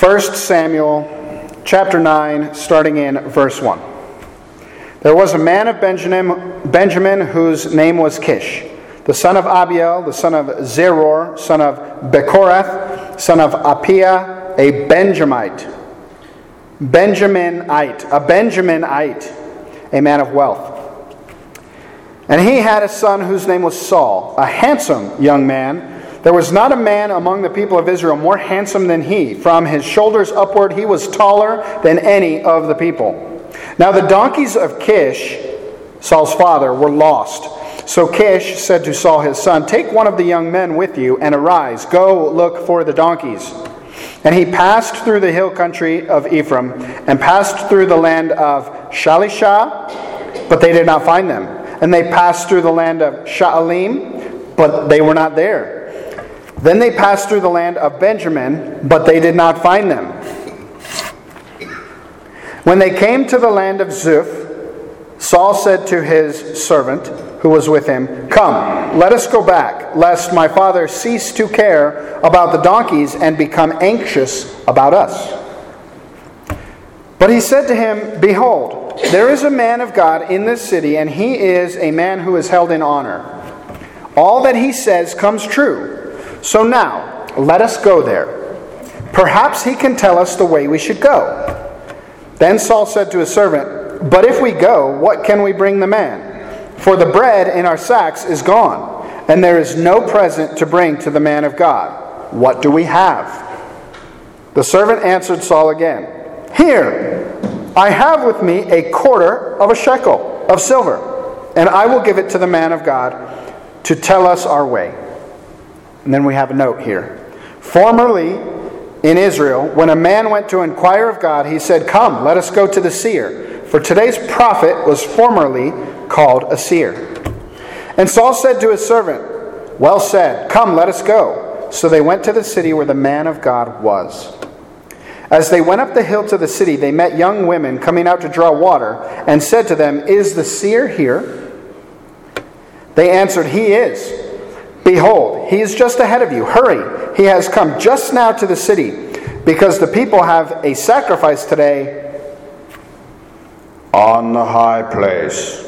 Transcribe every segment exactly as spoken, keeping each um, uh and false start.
First Samuel chapter nine, starting in verse one. There was a man of Benjamin, Benjamin whose name was Kish, the son of Abiel, the son of Zeror, son of Bechorath, son of Appiah, a Benjamite. Benjaminite, a Benjaminite, a man of wealth. And he had a son whose name was Saul, a handsome young man. There was not a man among the people of Israel more handsome than he. From his shoulders upward he was taller than any of the people. Now the donkeys of Kish, Saul's father, were lost. So Kish said to Saul his son, "Take one of the young men with you and arise, go look for the donkeys." And he passed through the hill country of Ephraim and passed through the land of Shalishah, but they did not find them. And they passed through the land of Sha'alim, but they were not there. Then they passed through the land of Benjamin, but they did not find them. When they came to the land of Zuph, Saul said to his servant who was with him, "Come, let us go back, lest my father cease to care about the donkeys and become anxious about us." But he said to him, "Behold, there is a man of God in this city, and he is a man who is held in honor. All that he says comes true. So now, let us go there. Perhaps he can tell us the way we should go." Then Saul said to his servant, "But if we go, what can we bring the man? For the bread in our sacks is gone, and there is no present to bring to the man of God. What do we have?" The servant answered Saul again, "Here, I have with me a quarter of a shekel of silver, and I will give it to the man of God to tell us our way." And then we have a note here. Formerly in Israel, when a man went to inquire of God, he said, "Come, let us go to the seer." For today's prophet was formerly called a seer. And Saul said to his servant, "Well said, come, let us go." So they went to the city where the man of God was. As they went up the hill to the city, they met young women coming out to draw water, and said to them, "Is the seer here?" They answered, "He is. Behold, he is just ahead of you. Hurry, he has come just now to the city, because the people have a sacrifice today on the high place.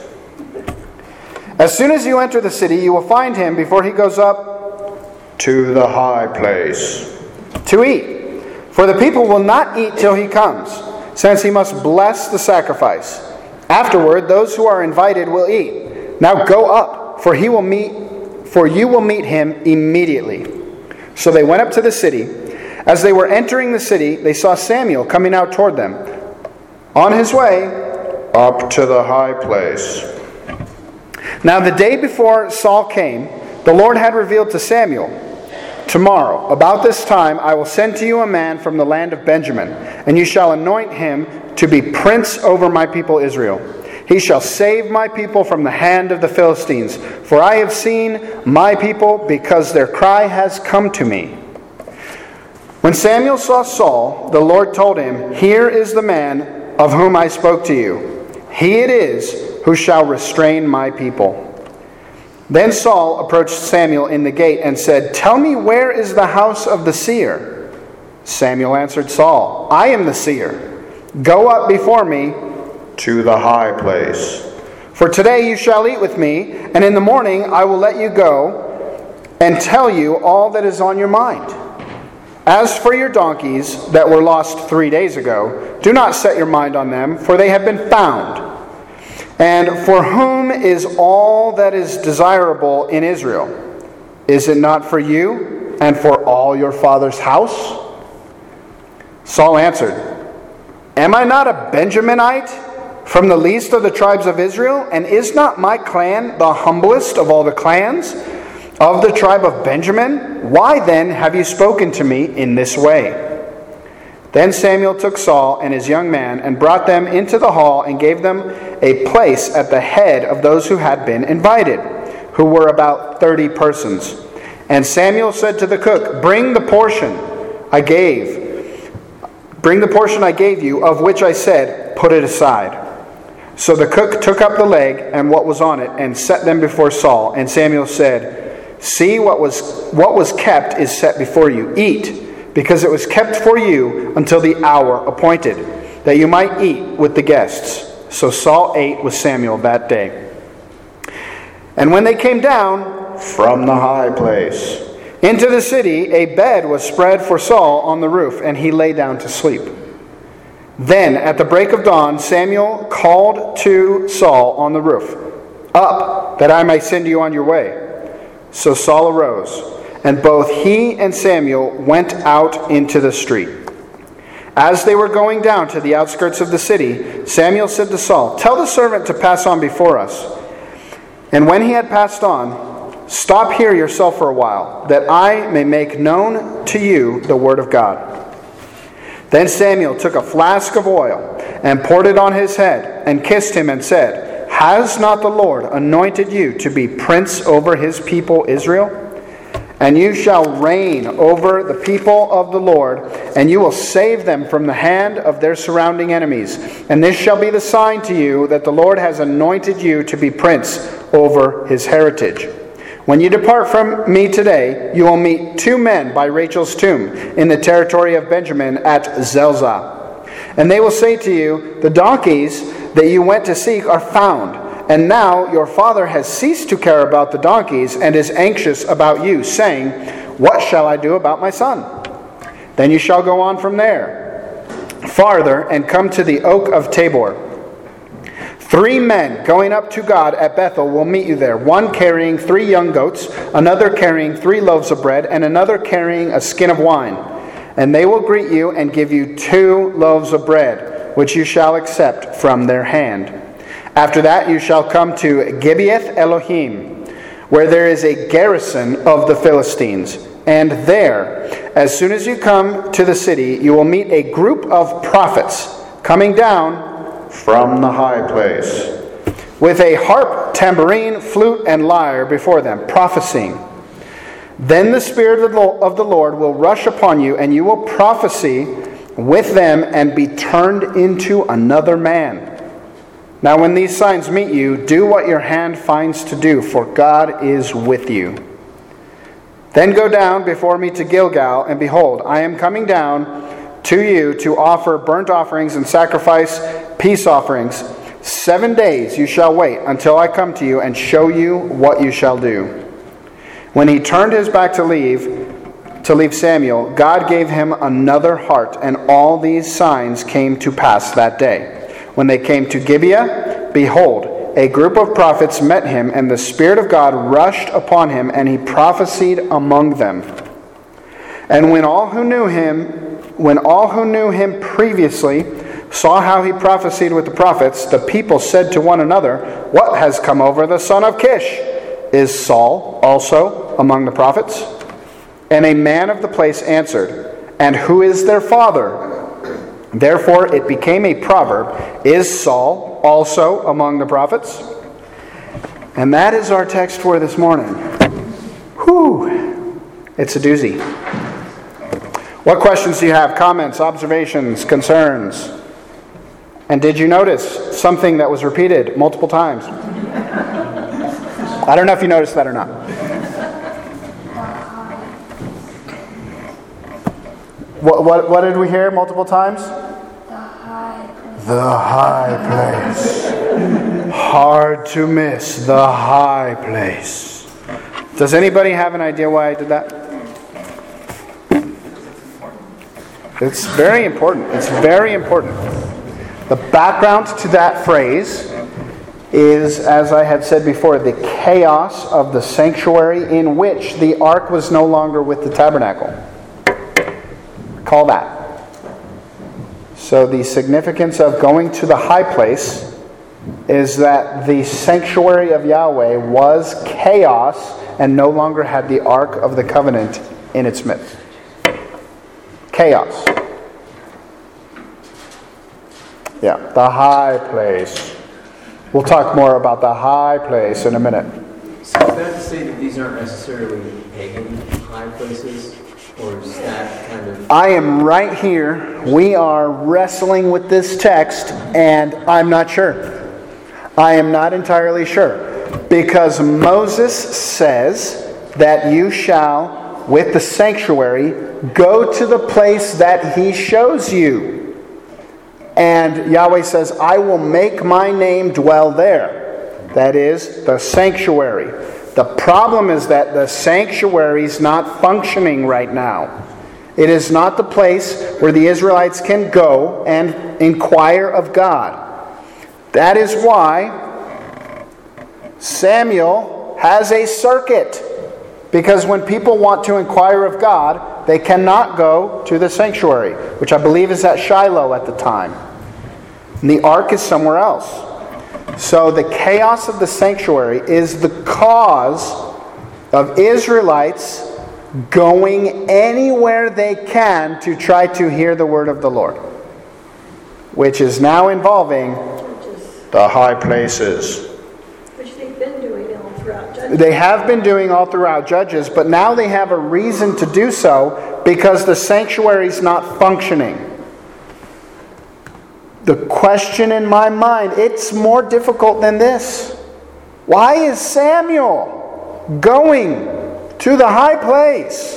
As soon as you enter the city, you will find him before he goes up to the high place to eat. For the people will not eat till he comes, since he must bless the sacrifice. Afterward, those who are invited will eat. Now go up, for he will meet For you will meet him immediately." So they went up to the city. As they were entering the city, they saw Samuel coming out toward them, on his way up to the high place. Now the day before Saul came, the Lord had revealed to Samuel, "Tomorrow, about this time, I will send to you a man from the land of Benjamin, and you shall anoint him to be prince over my people Israel. He shall save my people from the hand of the Philistines, for I have seen my people, because their cry has come to me." When Samuel saw Saul, the Lord told him, "Here is the man of whom I spoke to you. He it is who shall restrain my people." Then Saul approached Samuel in the gate and said, "Tell me, where is the house of the seer?" Samuel answered Saul, "I am the seer. Go up before me to the high place. For today you shall eat with me, and in the morning I will let you go and tell you all that is on your mind. As for your donkeys that were lost three days ago, do not set your mind on them, for they have been found. And for whom is all that is desirable in Israel? Is it not for you and for all your father's house?" Saul answered, "Am I not a Benjaminite, from the least of the tribes of Israel? And is not my clan the humblest of all the clans of the tribe of Benjamin? Why then have you spoken to me in this way?" Then Samuel took Saul and his young man and brought them into the hall and gave them a place at the head of those who had been invited, who were about thirty persons. And Samuel said to the cook, "Bring the portion I gave, bring the portion I gave you, of which I said, put it aside." So the cook took up the leg and what was on it and set them before Saul. And Samuel said, "See, what was what was kept is set before you. Eat, because it was kept for you until the hour appointed, that you might eat with the guests. So Saul ate with Samuel that day. And when they came down from the high place into the city, a bed was spread for Saul on the roof, and he lay down to sleep. Then at the break of dawn, Samuel called to Saul on the roof, "Up, that I may send you on your way." So Saul arose, and both he and Samuel went out into the street. As they were going down to the outskirts of the city, Samuel said to Saul, "Tell the servant to pass on before us." And when he had passed on, "Stop here yourself for a while, that I may make known to you the word of God." Then Samuel took a flask of oil and poured it on his head and kissed him and said, "Has not the Lord anointed you to be prince over his people Israel? And you shall reign over the people of the Lord, and you will save them from the hand of their surrounding enemies. And this shall be the sign to you that the Lord has anointed you to be prince over his heritage. When you depart from me today, you will meet two men by Rachel's tomb in the territory of Benjamin at Zelzah. And they will say to you, 'The donkeys that you went to seek are found. And now your father has ceased to care about the donkeys and is anxious about you, saying, What shall I do about my son?' Then you shall go on from there, farther, and come to the oak of Tabor. Three men going up to God at Bethel will meet you there, one carrying three young goats, another carrying three loaves of bread, and another carrying a skin of wine. And they will greet you and give you two loaves of bread, which you shall accept from their hand. After that you shall come to Gibeath Elohim, where there is a garrison of the Philistines. And there, as soon as you come to the city, you will meet a group of prophets coming down from the high place, with a harp, tambourine, flute, and lyre before them, prophesying. Then the Spirit of the Lord will rush upon you, and you will prophesy with them and be turned into another man. Now when these signs meet you, do what your hand finds to do, for God is with you. Then go down before me to Gilgal, and behold, I am coming down to you to offer burnt offerings and sacrifice peace offerings. Seven days you shall wait until I come to you and show you what you shall do." When he turned his back to leave, to leave Samuel, God gave him another heart, and all these signs came to pass that day. When they came to Gibeah, behold, a group of prophets met him, and the Spirit of God rushed upon him, and he prophesied among them. And when all who knew him, when all who knew him previously saw how he prophesied with the prophets, the people said to one another, "What has come over the son of Kish? Is Saul also among the prophets?" And a man of the place answered, "And who is their father?" Therefore it became a proverb, "Is Saul also among the prophets?" And that is our text for this morning. Whew! It's a doozy. What questions do you have? Comments, observations, concerns? And did you notice something that was repeated multiple times? I don't know if you noticed that or not. What, what, what did we hear multiple times? The high place. The high place. Hard to miss. The high place. Does anybody have an idea why I did that? It's very important. It's very important. The background to that phrase is, as I had said before, the chaos of the sanctuary in which the ark was no longer with the tabernacle. Call that. So the significance of going to the high place is that the sanctuary of Yahweh was chaos and no longer had the ark of the covenant in its midst. Chaos. Yeah, the high place. We'll talk more about the high place in a minute. So is that to say that these aren't necessarily pagan high places? Or is that kind of... I am right here. We are wrestling with this text, and I'm not sure. I am not entirely sure. Because Moses says that you shall with the sanctuary, go to the place that he shows you. And Yahweh says, I will make my name dwell there. That is, the sanctuary. The problem is that the sanctuary is not functioning right now. It is not the place where the Israelites can go and inquire of God. That is why Samuel has a circuit. Because when people want to inquire of God, they cannot go to the sanctuary, which I believe is at Shiloh at the time. And the ark is somewhere else. So the chaos of the sanctuary is the cause of Israelites going anywhere they can to try to hear the word of the Lord, which is now involving the high places. Which they've been doing all throughout Judges. They have been doing all throughout Judges, but now they have a reason to do so because the sanctuary is not functioning. The question in my mind, it's more difficult than this. Why is Samuel going to the high place?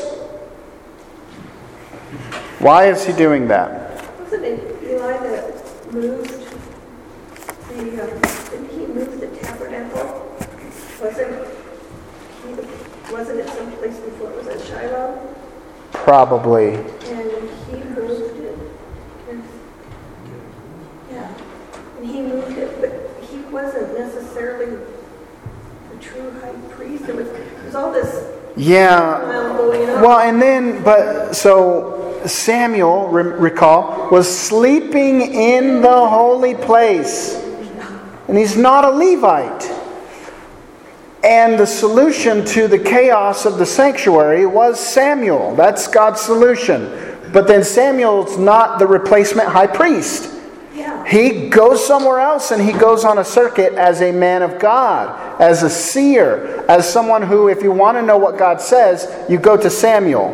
Why is he doing that? Wasn't it Eli that moved the, um, didn't he move the tabernacle? Wasn't he, wasn't it someplace before it was at Shiloh? Probably. And he moved it. And, yeah. And he moved it, but he wasn't necessarily the true high priest. There was, there was all this Yeah. going on. Well, and then, but, so Samuel, re- recall, was sleeping in the holy place. And he's not a Levite. And the solution to the chaos of the sanctuary was Samuel. That's God's solution. But then Samuel's not the replacement high priest. Yeah. He goes somewhere else and he goes on a circuit as a man of God, as a seer, as someone who, if you want to know what God says, you go to Samuel.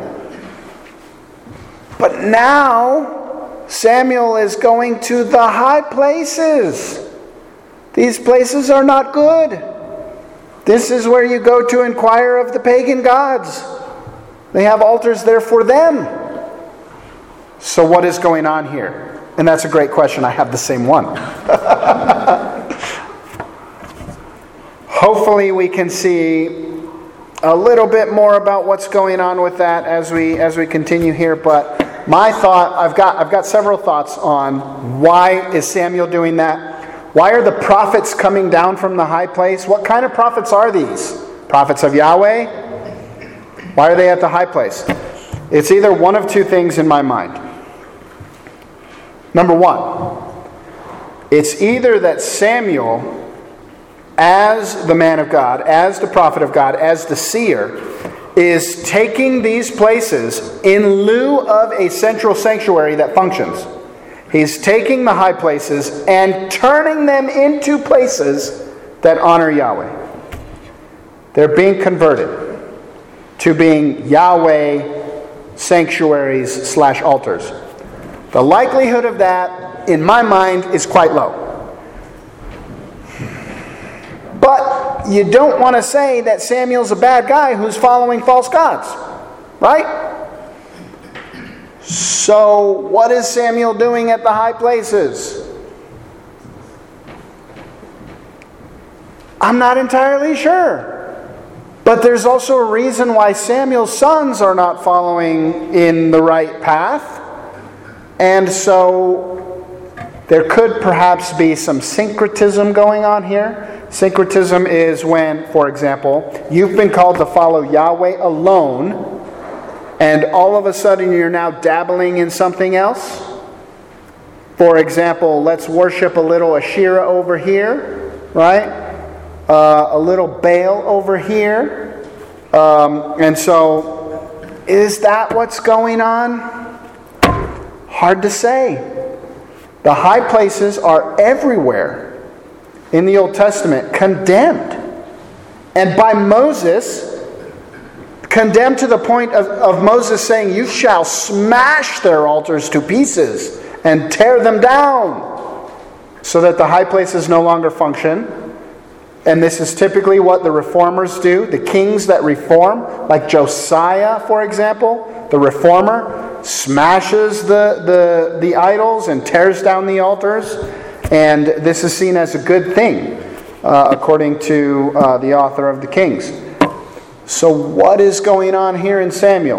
But now, Samuel is going to the high places. These places are not good. This is where you go to inquire of the pagan gods. They have altars there for them. So what is going on here? And that's a great question. I have the same one. Hopefully we can see a little bit more about what's going on with that as we as we continue here. But my thought, I've got I've got several thoughts on why is Samuel doing that? Why are the prophets coming down from the high place? What kind of prophets are these? Prophets of Yahweh? Why are they at the high place? It's either one of two things in my mind. Number one, it's either that Samuel, as the man of God, as the prophet of God, as the seer, is taking these places in lieu of a central sanctuary that functions. He's taking the high places and turning them into places that honor Yahweh. They're being converted to being Yahweh sanctuaries slash altars. The likelihood of that, in my mind, is quite low. But you don't want to say that Samuel's a bad guy who's following false gods, right? So, what is Samuel doing at the high places? I'm not entirely sure. But there's also a reason why Samuel's sons are not following in the right path. And so, there could perhaps be some syncretism going on here. Syncretism is when, for example, you've been called to follow Yahweh alone, and all of a sudden you're now dabbling in something else. For example, let's worship a little Asherah over here, right? Uh, a little Baal over here. Um, and so, is that what's going on? Hard to say. The high places are everywhere in the Old Testament condemned. And by Moses, condemned to the point of, of Moses saying, you shall smash their altars to pieces and tear them down, so that the high places no longer function. And this is typically what the reformers do. The kings that reform, like Josiah, for example, the reformer, smashes the, the, the idols and tears down the altars. And this is seen as a good thing, uh, according to uh, the author of the Kings. So what is going on here in Samuel?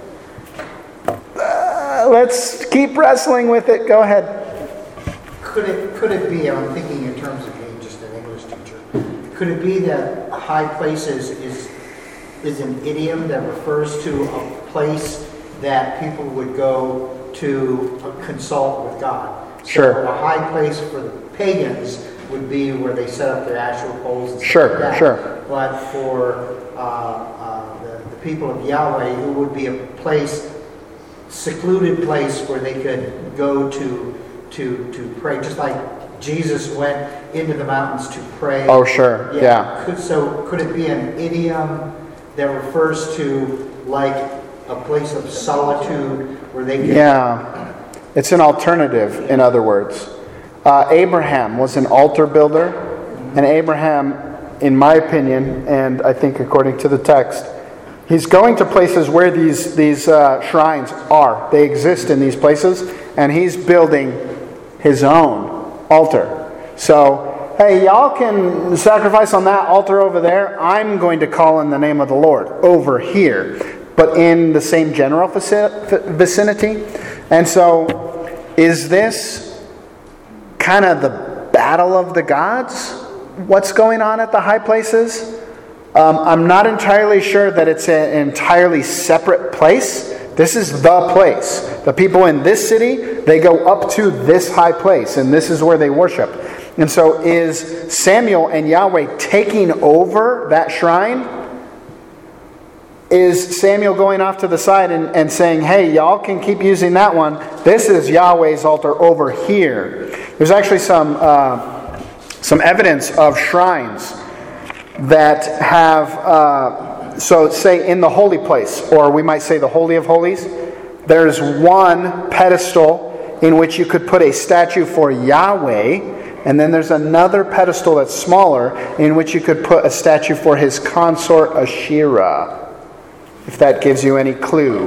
Uh, let's keep wrestling with it. Go ahead. Could it could it be, I'm thinking in terms of being just an English teacher, could it be that high places is is an idiom that refers to a place that people would go to consult with God? Sure. So a high place for the pagans would be where they set up their actual poles and stuff Sure, like that. sure. But for uh, uh, the, the people of Yahweh, it would be a place, secluded place where they could go to to to pray, just like Jesus went into the mountains to pray. Oh, sure. Yeah. yeah. Could, so could it be an idiom that refers to like a place of solitude where they can... Yeah. It's an alternative, in other words. Uh, Abraham was an altar builder, and Abraham, in my opinion, and I think according to the text, he's going to places where these, these uh, shrines are. They exist in these places, and he's building his own altar. So, hey, y'all can sacrifice on that altar over there. I'm going to call in the name of the Lord over here, but in the same general vicinity. And so, is this kind of the battle of the gods? What's going on at the high places? Um, I'm not entirely sure that it's an entirely separate place. This is the place. The people in this city, they go up to this high place, and this is where they worship. And so is Samuel and Yahweh taking over that shrine? Is Samuel going off to the side and, and saying, hey, y'all can keep using that one. This is Yahweh's altar over here. There's actually some uh, some evidence of shrines that have... Uh, So say in the holy place, or we might say the Holy of Holies, there's one pedestal in which you could put a statue for Yahweh, and then there's another pedestal that's smaller in which you could put a statue for his consort Asherah, if that gives you any clue.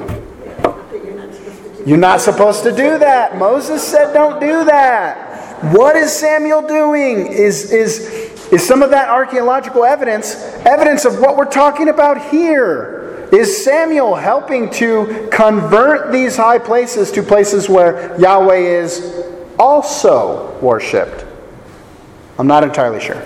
You're not supposed to do that. Moses said don't do that. What is Samuel doing? Is is is some of that archaeological evidence evidence of what we're talking about here? Is Samuel helping to convert these high places to places where Yahweh is also worshipped? I'm not entirely sure.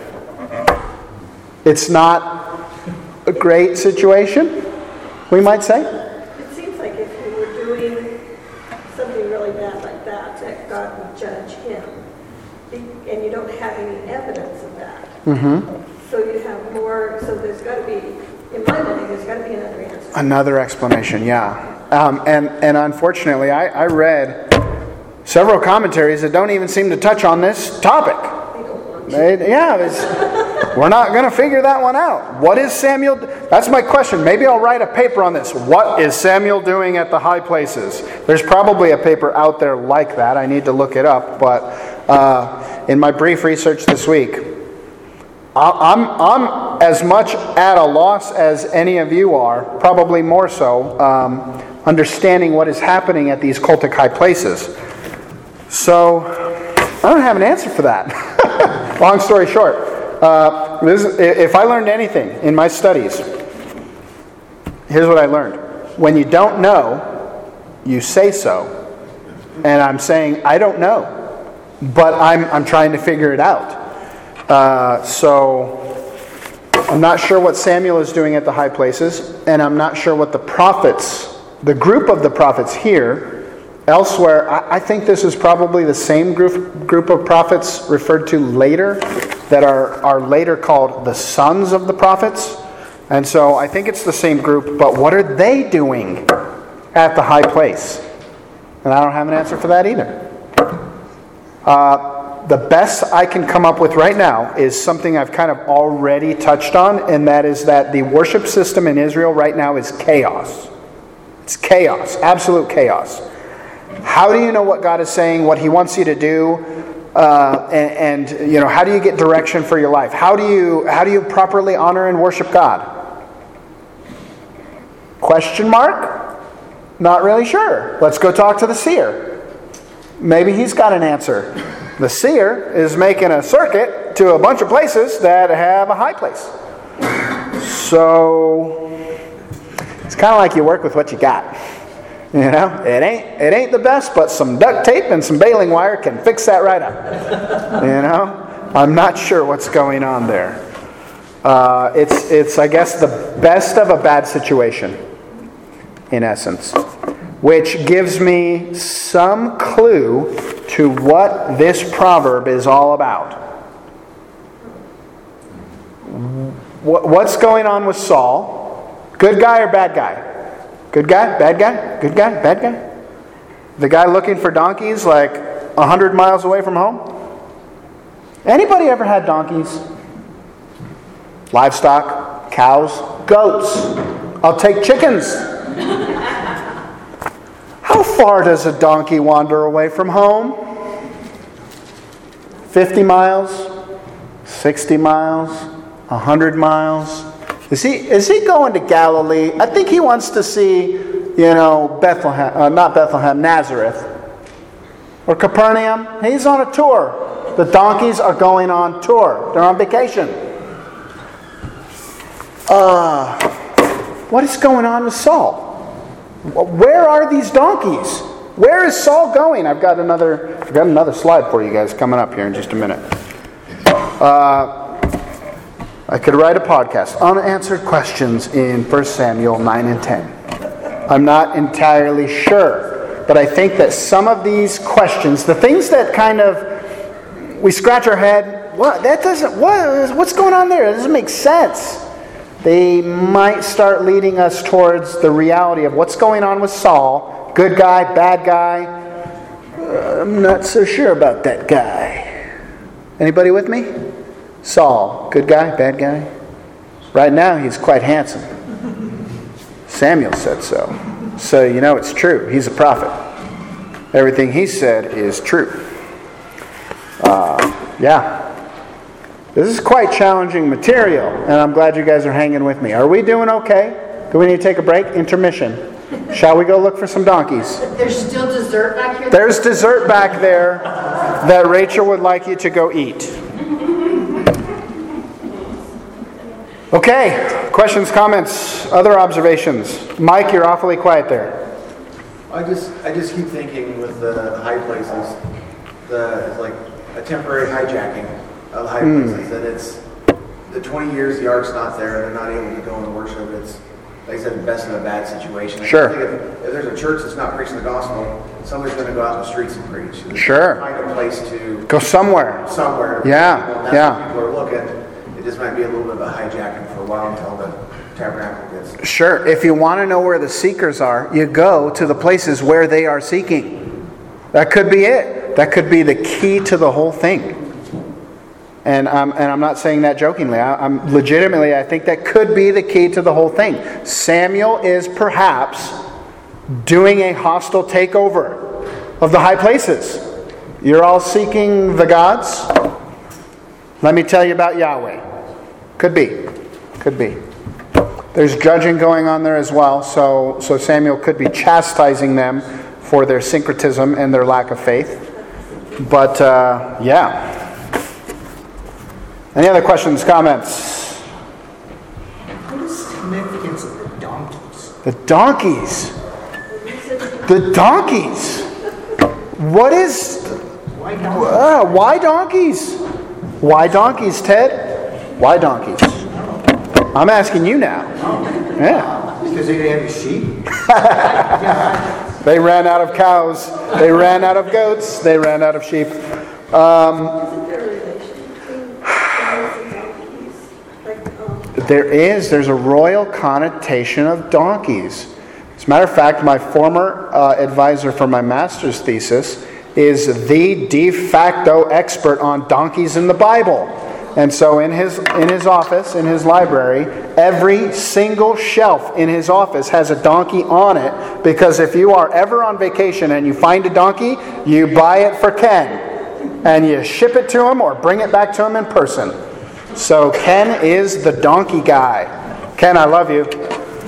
It's not a great situation, we might say. It seems like if you were doing something really bad like that, that God would judge him. And you don't have any evidence of that. Mm-hmm. So you have more, so there's got to be, in my mind, there's got to be another answer. Another explanation, yeah. Um, and, and unfortunately, I, I read several commentaries that don't even seem to touch on this topic. They don't want to. They, yeah, it's, we're not going to figure that one out. What is Samuel? That's my question. Maybe I'll write a paper on this. What is Samuel doing at the high places? There's probably a paper out there like that. I need to look it up. But uh, in my brief research this week, I'm, I'm as much at a loss as any of you are, probably more so, um, understanding what is happening at these cultic high places. So, I don't have an answer for that. Long story short, uh, this, if I learned anything in my studies, here's what I learned. When you don't know, you say so. And I'm saying, I don't know, but I'm, I'm trying to figure it out. Uh, so, I'm not sure what Samuel is doing at the high places, and I'm not sure what the prophets, the group of the prophets here, elsewhere, I, I think this is probably the same group group of prophets referred to later, that are, are later called the sons of the prophets. And so I think it's the same group, but what are they doing at the high place? And I don't have an answer for that either. Uh, The best I can come up with right now is something I've kind of already touched on, and that is that the worship system in Israel right now is chaos. It's chaos, absolute chaos. How do you know what God is saying, what He wants you to do? Uh, and, and you know, how do you get direction for your life? How do you how do you properly honor and worship God? Question mark? Not really sure. Let's go talk to the seer. Maybe he's got an answer. The seer is making a circuit to a bunch of places that have a high place. So it's kind of like you work with what you got. You know, it ain't it ain't the best, but some duct tape and some baling wire can fix that right up. You know, I'm not sure what's going on there. Uh, it's it's I guess the best of a bad situation, in essence, which gives me some clue to what this proverb is all about. What's going on with Saul? Good guy or bad guy? Good guy? Bad guy? Good guy? Bad guy? The guy looking for donkeys like a hundred miles away from home? Anybody ever had donkeys? Livestock? Cows? Goats? I'll take chickens. How far does a donkey wander away from home? fifty miles? sixty miles? one hundred miles? Is he is he going to Galilee? I think he wants to see, you know, Bethlehem, uh, not Bethlehem, Nazareth. Or Capernaum. He's on a tour. The donkeys are going on tour. They're on vacation. Uh, what is going on with Saul? Where are these donkeys? Where is Saul going? I've got another I've got another slide for you guys coming up here in just a minute. Uh, I could write a podcast, unanswered questions in First Samuel nine and ten. I'm not entirely sure, but I think that some of these questions, the things that kind of we scratch our head, what that doesn't what what's going on there? It doesn't make sense. They might start leading us towards the reality of what's going on with Saul. Good guy, bad guy. Uh, I'm not so sure about that guy. Anybody with me? Saul, good guy, bad guy? Right now he's quite handsome. Samuel said so. So you know it's true. He's a prophet. Everything he said is true. Uh, yeah. This is quite challenging material, and I'm glad you guys are hanging with me. Are we doing okay? Do we need to take a break? Intermission. Shall we go look for some donkeys? There's still dessert back here? There's dessert back there that Rachel would like you to go eat. Okay, questions, comments, other observations? Mike, you're awfully quiet there. I just I just keep thinking with the high places, the it's like a temporary hijacking of high Mm. places. That it's the twenty years the ark's not there, they're not able to go and worship. It's like I said, the best of a bad situation. I Sure. think if, if there's a church that's not preaching the gospel, somebody's going to go out in the streets and preach. There's Sure. Find a place to Go somewhere. somewhere. to Yeah, people, and that's yeah. what people are looking. It just might be a little bit of a hijacking for a while until the tabernacle gets. Sure. If you want to know where the seekers are, you go to the places where they are seeking. That could be it. That could be the key to the whole thing. And I'm, and I'm not saying that jokingly. I, I'm legitimately, I think that could be the key to the whole thing. Samuel is perhaps doing a hostile takeover of the high places. You're all seeking the gods? Let me tell you about Yahweh. Could be. Could be. There's judging going on there as well. So, so Samuel could be chastising them for their syncretism and their lack of faith. But, uh, yeah. Any other questions, comments? What is the significance of the donkeys? The donkeys. The donkeys. What is... Why donkeys? Uh, why donkeys? Why donkeys, Ted? Why donkeys? I'm asking you now. Yeah. Because they didn't have sheep? They ran out of cows. They ran out of goats. They ran out of sheep. Um, Isn't there a relation between cows and donkeys? Like, um, there is. There's a royal connotation of donkeys. As a matter of fact, my former uh, advisor for my master's thesis is the de facto expert on donkeys in the Bible. And so in his in his office, in his library, every single shelf in his office has a donkey on it, because if you are ever on vacation and you find a donkey, you buy it for Ken. and you ship it to him or bring it back to him in person. So Ken is the donkey guy. Ken, I love you.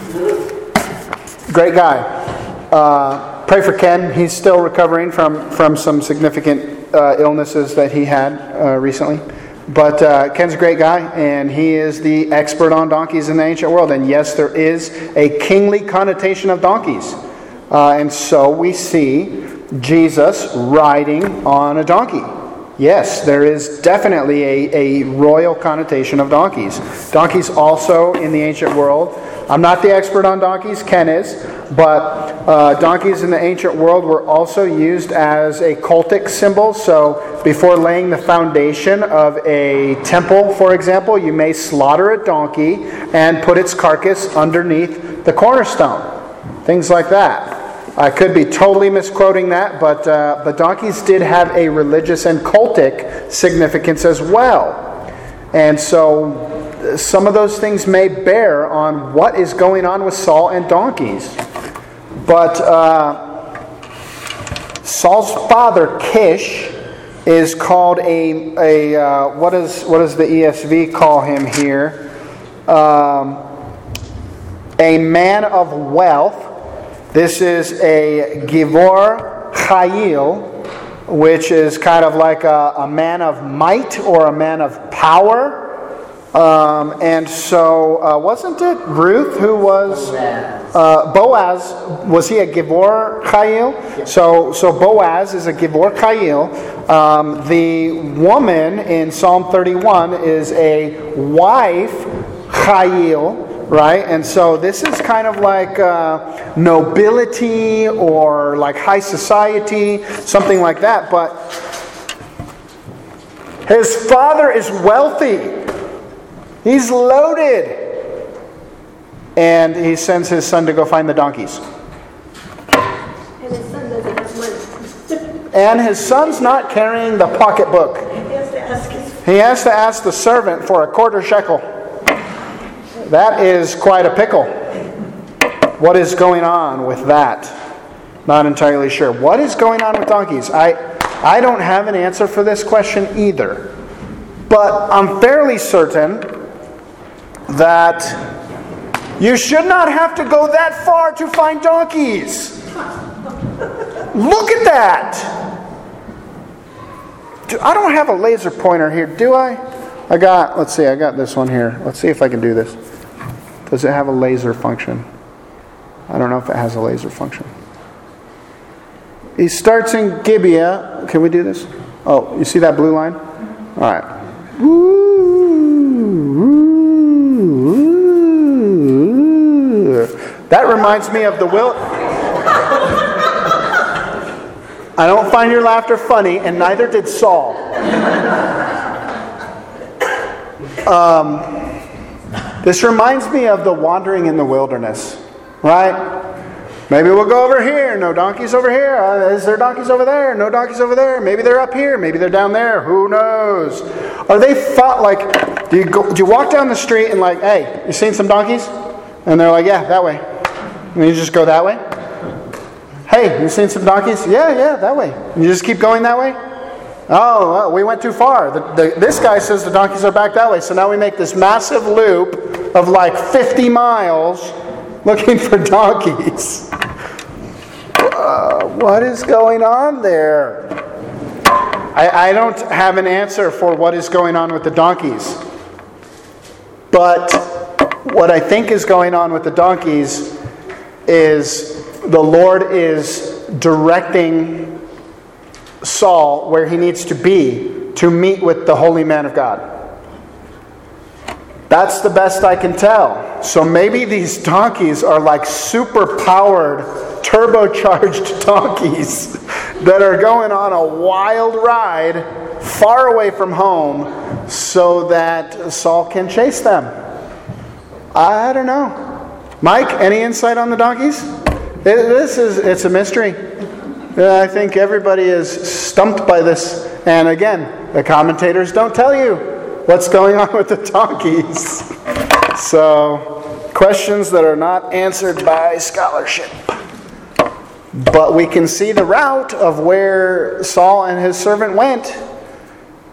Great guy. Uh, pray for Ken. He's still recovering from, from some significant uh, illnesses that he had uh, recently. But uh, Ken's a great guy, and he is the expert on donkeys in the ancient world. And yes, there is a kingly connotation of donkeys. Uh, and so we see Jesus riding on a donkey. Yes, there is definitely a, a royal connotation of donkeys. Donkeys also in the ancient world. I'm not the expert on donkeys, Ken is, but uh, donkeys in the ancient world were also used as a cultic symbol. So before laying the foundation of a temple, for example, you may slaughter a donkey and put its carcass underneath the cornerstone. Things like that. I could be totally misquoting that, but uh, but donkeys did have a religious and cultic significance as well. And so some of those things may bear on what is going on with Saul and donkeys. But uh, Saul's father, Kish, is called a, a uh, what, is, what does the E S V call him here? Um, a man of wealth. This is a Givor Chayil, which is kind of like a, a man of might or a man of power. Um, and so, uh, wasn't it Ruth who was uh, Boaz? Was he a Givor Chayil? So, so Boaz is a Givor Chayil. Um, the woman in Psalm thirty-one is a wife Chayil. Right? And so this is kind of like uh, nobility or like high society, something like that. But his father is wealthy. He's loaded. And he sends his son to go find the donkeys. And his son doesn't have money. And his son's not carrying the pocketbook. He has to ask his... He has to ask the servant for a quarter shekel. That is quite a pickle. What is going on with that? Not entirely sure. What is going on with donkeys? I, I don't have an answer for this question either. But I'm fairly certain that you should not have to go that far to find donkeys. Look at that. Do, I don't have a laser pointer here, do I? I got, let's see, I got this one here. Let's see if I can do this. Does it have a laser function? I don't know if it has a laser function. He starts in Gibeah. Can we do this? Oh, you see that blue line? All right. That reminds me of the will. I don't find your laughter funny, and neither did Saul. Um... This reminds me of the wandering in the wilderness, right? Maybe we'll go over here. No donkeys over here. Uh, is there donkeys over there? No donkeys over there. Maybe they're up here. Maybe they're down there. Who knows? Are they fought like? Do you go? Do you walk down the street and like, hey, you seen some donkeys? And they're like, yeah, that way. And you just go that way. Hey, you seen some donkeys? Yeah, yeah, that way. And you just keep going that way. Oh, well, we went too far. The, the, this guy says the donkeys are back that way. So now we make this massive loop of like fifty miles looking for donkeys. Uh, what is going on there? I, I don't have an answer for what is going on with the donkeys. But what I think is going on with the donkeys is the Lord is directing Saul where he needs to be to meet with the holy man of God. That's the best I can tell. So maybe these donkeys are like super powered, turbocharged donkeys that are going on a wild ride far away from home so that Saul can chase them. I don't know. Mike, any insight on the donkeys? It, this is it's a mystery. I think everybody is stumped by this. And again, the commentators don't tell you what's going on with the donkeys. So, questions that are not answered by scholarship. But we can see the route of where Saul and his servant went.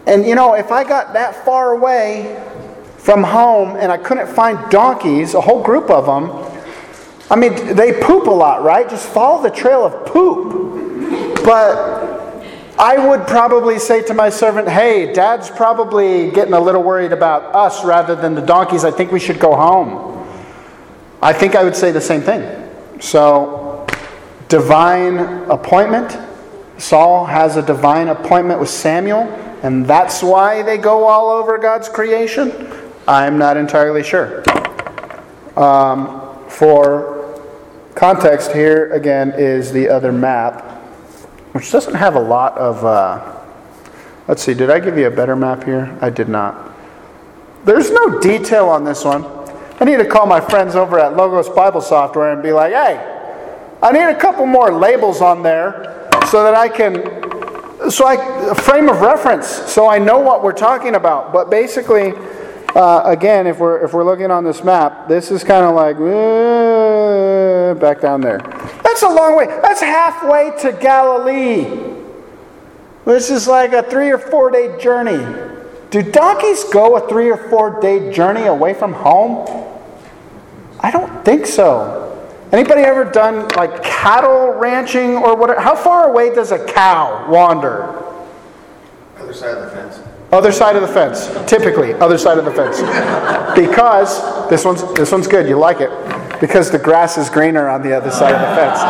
And you know, if I got that far away from home and I couldn't find donkeys, a whole group of them, I mean, they poop a lot, right? Just follow the trail of poop. But I would probably say to my servant, hey, Dad's probably getting a little worried about us rather than the donkeys. I think we should go home. I think I would say the same thing. So, divine appointment. Saul has a divine appointment with Samuel, and that's why they go all over God's creation? I'm not entirely sure. Um, for context, here again is the other map, which doesn't have a lot of... Uh, let's see, did I give you a better map here? I did not. There's no detail on this one. I need to call my friends over at Logos Bible Software and be like, hey, I need a couple more labels on there so that I can, so I, a frame of reference, so I know what we're talking about. But basically, uh, again, if we're if we're looking on this map, this is kind of like uh, back down there. That's a long way. That's halfway to Galilee. This is like a three or four day journey. Do donkeys go a three or four day journey away from home? I don't think so. Anybody ever done like cattle ranching or whatever? How far away does a cow wander? Other side of the fence. Other side of the fence. Typically, other side of the fence. Because this one's this one's good. You like it because the grass is greener on the other side of the fence.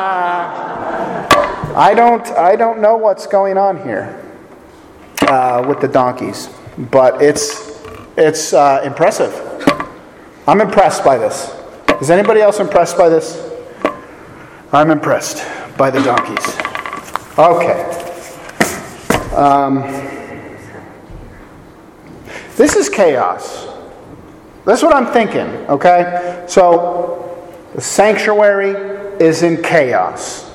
Ah, I don't I don't know what's going on here uh, with the donkeys, but it's it's uh, impressive. I'm impressed by this. Is anybody else impressed by this? I'm impressed by the donkeys. Okay. Um, this is chaos. That's what I'm thinking, okay? So, the sanctuary is in chaos.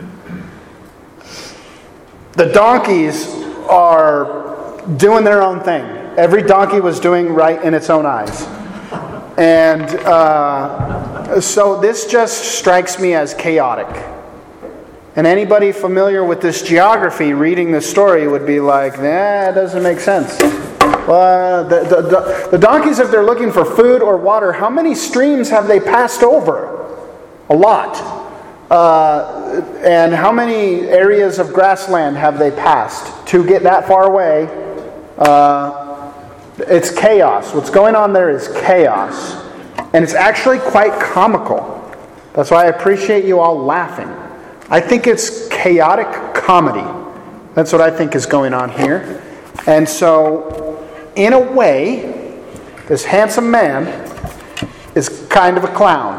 The donkeys are doing their own thing. Every donkey was doing right in its own eyes. And uh, so this just strikes me as chaotic. And anybody familiar with this geography reading this story would be like, nah, it doesn't make sense. Well, the, the, the, the donkeys, if they're looking for food or water, how many streams have they passed over? A lot. Uh, and how many areas of grassland have they passed to get that far away? Uh, It's chaos. What's going on there is chaos. And it's actually quite comical. That's why I appreciate you all laughing. I think it's chaotic comedy. That's what I think is going on here. And so, in a way, this handsome man is kind of a clown.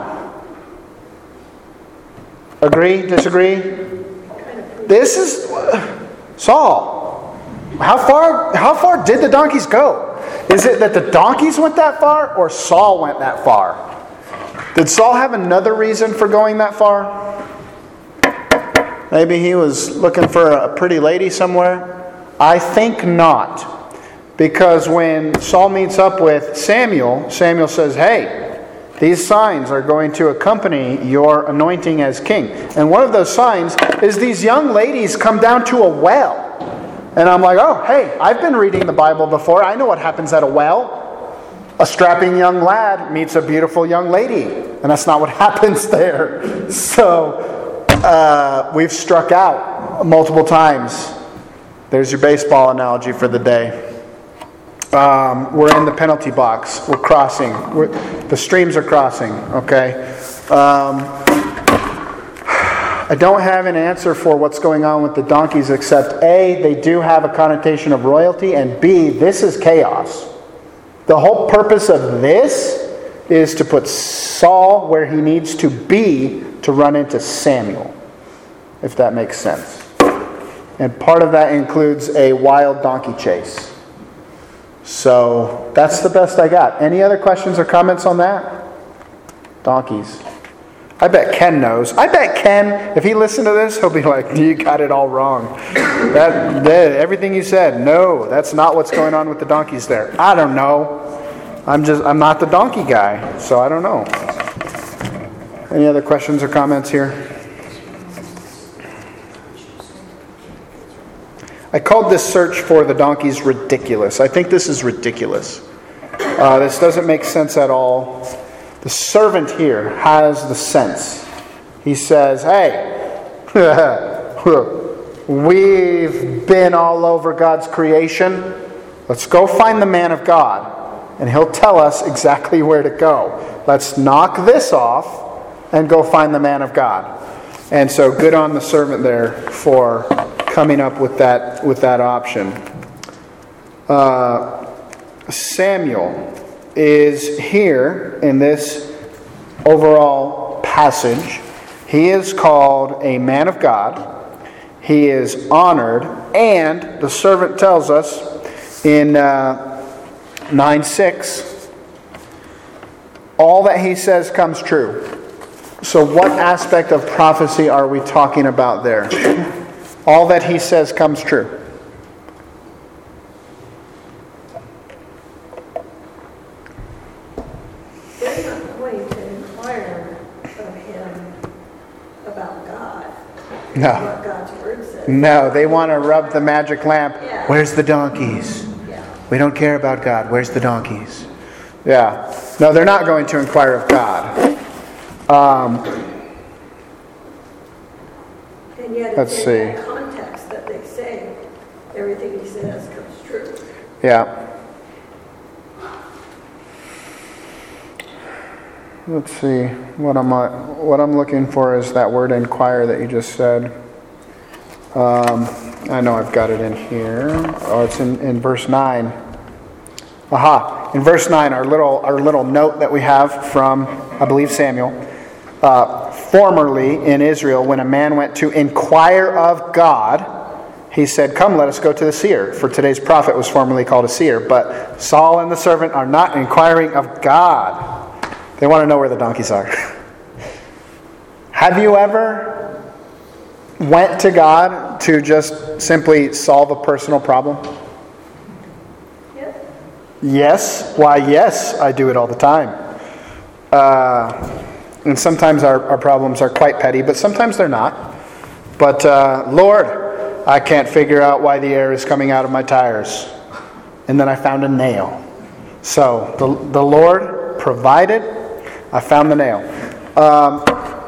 Agree? Disagree? This is... Saul, how far, how far did the donkeys go? Is it that the donkeys went that far or Saul went that far? Did Saul have another reason for going that far? Maybe he was looking for a pretty lady somewhere? I think not. Because when Saul meets up with Samuel, Samuel says, hey, these signs are going to accompany your anointing as king. And one of those signs is these young ladies come down to a well. And I'm like, oh, hey, I've been reading the Bible before. I know what happens at a well. A strapping young lad meets a beautiful young lady. And that's not what happens there. So uh, we've struck out multiple times. There's your baseball analogy for the day. Um, we're in the penalty box. We're crossing. We're, the streams are crossing, okay? Um, I don't have an answer for what's going on with the donkeys except A, they do have a connotation of royalty, and B, this is chaos. The whole purpose of this is to put Saul where he needs to be to run into Samuel, if that makes sense. And part of that includes a wild donkey chase. So that's the best I got. Any other questions or comments on that? Donkeys. I bet Ken knows. I bet Ken, if he listened to this, he'll be like, you got it all wrong. That, that everything you said, no, that's not what's going on with the donkeys there. I don't know. I'm just, I'm not the donkey guy, so I don't know. Any other questions or comments here? I called this search for the donkeys ridiculous. I think this is ridiculous. Uh, this doesn't make sense at all. The servant here has the sense. He says, hey, we've been all over God's creation. Let's go find the man of God, and he'll tell us exactly where to go. Let's knock this off and go find the man of God. And so good on the servant there for coming up with that with that option. Uh, Samuel is here in this overall passage. He is called a man of God. He is honored, and the servant tells us in uh, nine six, all that he says comes true. So what aspect of prophecy are we talking about there? All that he says comes true. They're not going to inquire of him about God. No. What God's word says. No, they want to rub the magic lamp. Yeah. Where's the donkeys? Yeah. We don't care about God. Where's the donkeys? Yeah. No, they're not going to inquire of God. Um, And yet Let's it's see. in that context that they say everything he says comes true. yeah. Let's see. What am I? What I'm looking for is that word "inquire" that you just said. Um, I know I've got it in here. Oh, it's in, in verse nine. Aha! In verse nine, our little our little note that we have from, I believe, Samuel. Uh, formerly in Israel, when a man went to inquire of God, he said, "Come, let us go to the seer." For today's prophet was formerly called a seer. But Saul and the servant are not inquiring of God. They want to know where the donkeys are. Have you ever went to God to just simply solve a personal problem? Yes. Yes. Why, yes, I do it all the time. Uh... And sometimes our, our problems are quite petty, but sometimes they're not. But, uh, Lord, I can't figure out why the air is coming out of my tires. And then I found a nail. So, the, the Lord provided. I found the nail. Um,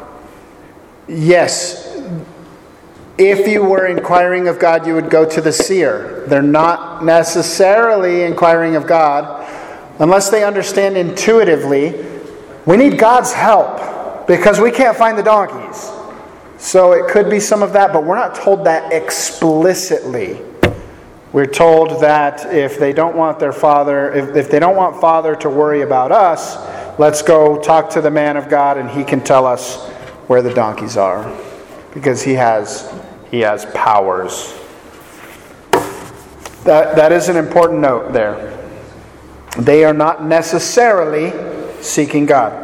yes, if you were inquiring of God, you would go to the seer. They're not necessarily inquiring of God unless they understand intuitively we need God's help because we can't find the donkeys. So it could be some of that, but we're not told that explicitly. We're told that if they don't want their father, if, if they don't want Father to worry about us, let's go talk to the man of God and he can tell us where the donkeys are. Because he has he has powers. That that is an important note there. They are not necessarily seeking God.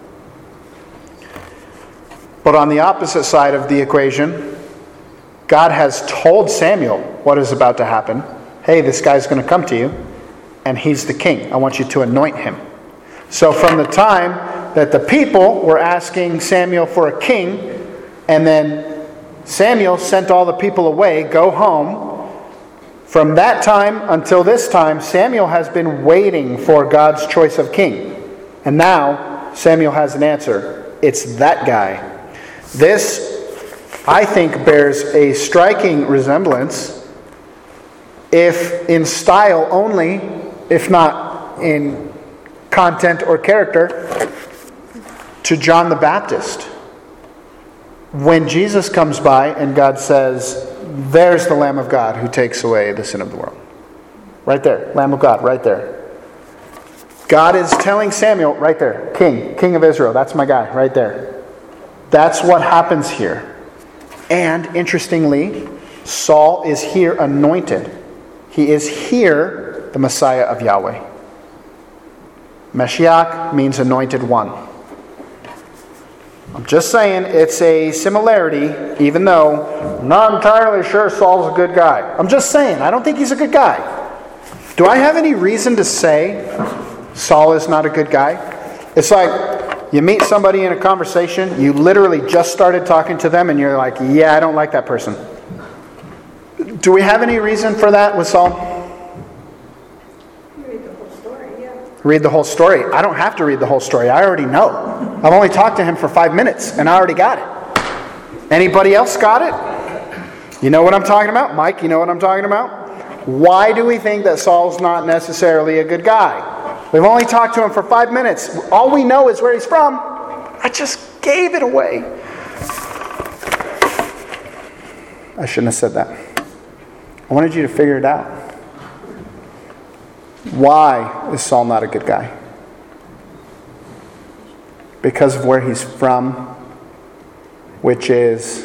But on the opposite side of the equation, God has told Samuel what is about to happen. Hey, this guy's going to come to you, and he's the king. I want you to anoint him. So from the time that the people were asking Samuel for a king, and then Samuel sent all the people away, go home, from that time until this time, Samuel has been waiting for God's choice of king. And now, Samuel has an answer. It's that guy. This, I think, bears a striking resemblance, if in style only, if not in content or character, to John the Baptist. When Jesus comes by and God says, "There's the Lamb of God who takes away the sin of the world." Right there. Lamb of God, right there. God is telling Samuel, right there, King, King of Israel, that's my guy, right there. That's what happens here. And, interestingly, Saul is here anointed. He is here the Messiah of Yahweh. Mashiach means anointed one. I'm just saying it's a similarity, even though I'm not entirely sure Saul's a good guy. I'm just saying, I don't think he's a good guy. Do I have any reason to say Saul is not a good guy? It's like you meet somebody in a conversation, you literally just started talking to them, and you're like, yeah, I don't like that person. Do we have any reason for that with Saul? You read the whole story, yeah. Read the whole story. I don't have to read the whole story. I already know. I've only talked to him for five minutes and I already got it. Anybody else got it? You know what I'm talking about? Mike, you know what I'm talking about? Why do we think that Saul's not necessarily a good guy? We've only talked to him for five minutes. All we know is where he's from. I just gave it away. I shouldn't have said that. I wanted you to figure it out. Why is Saul not a good guy? Because of where he's from, which is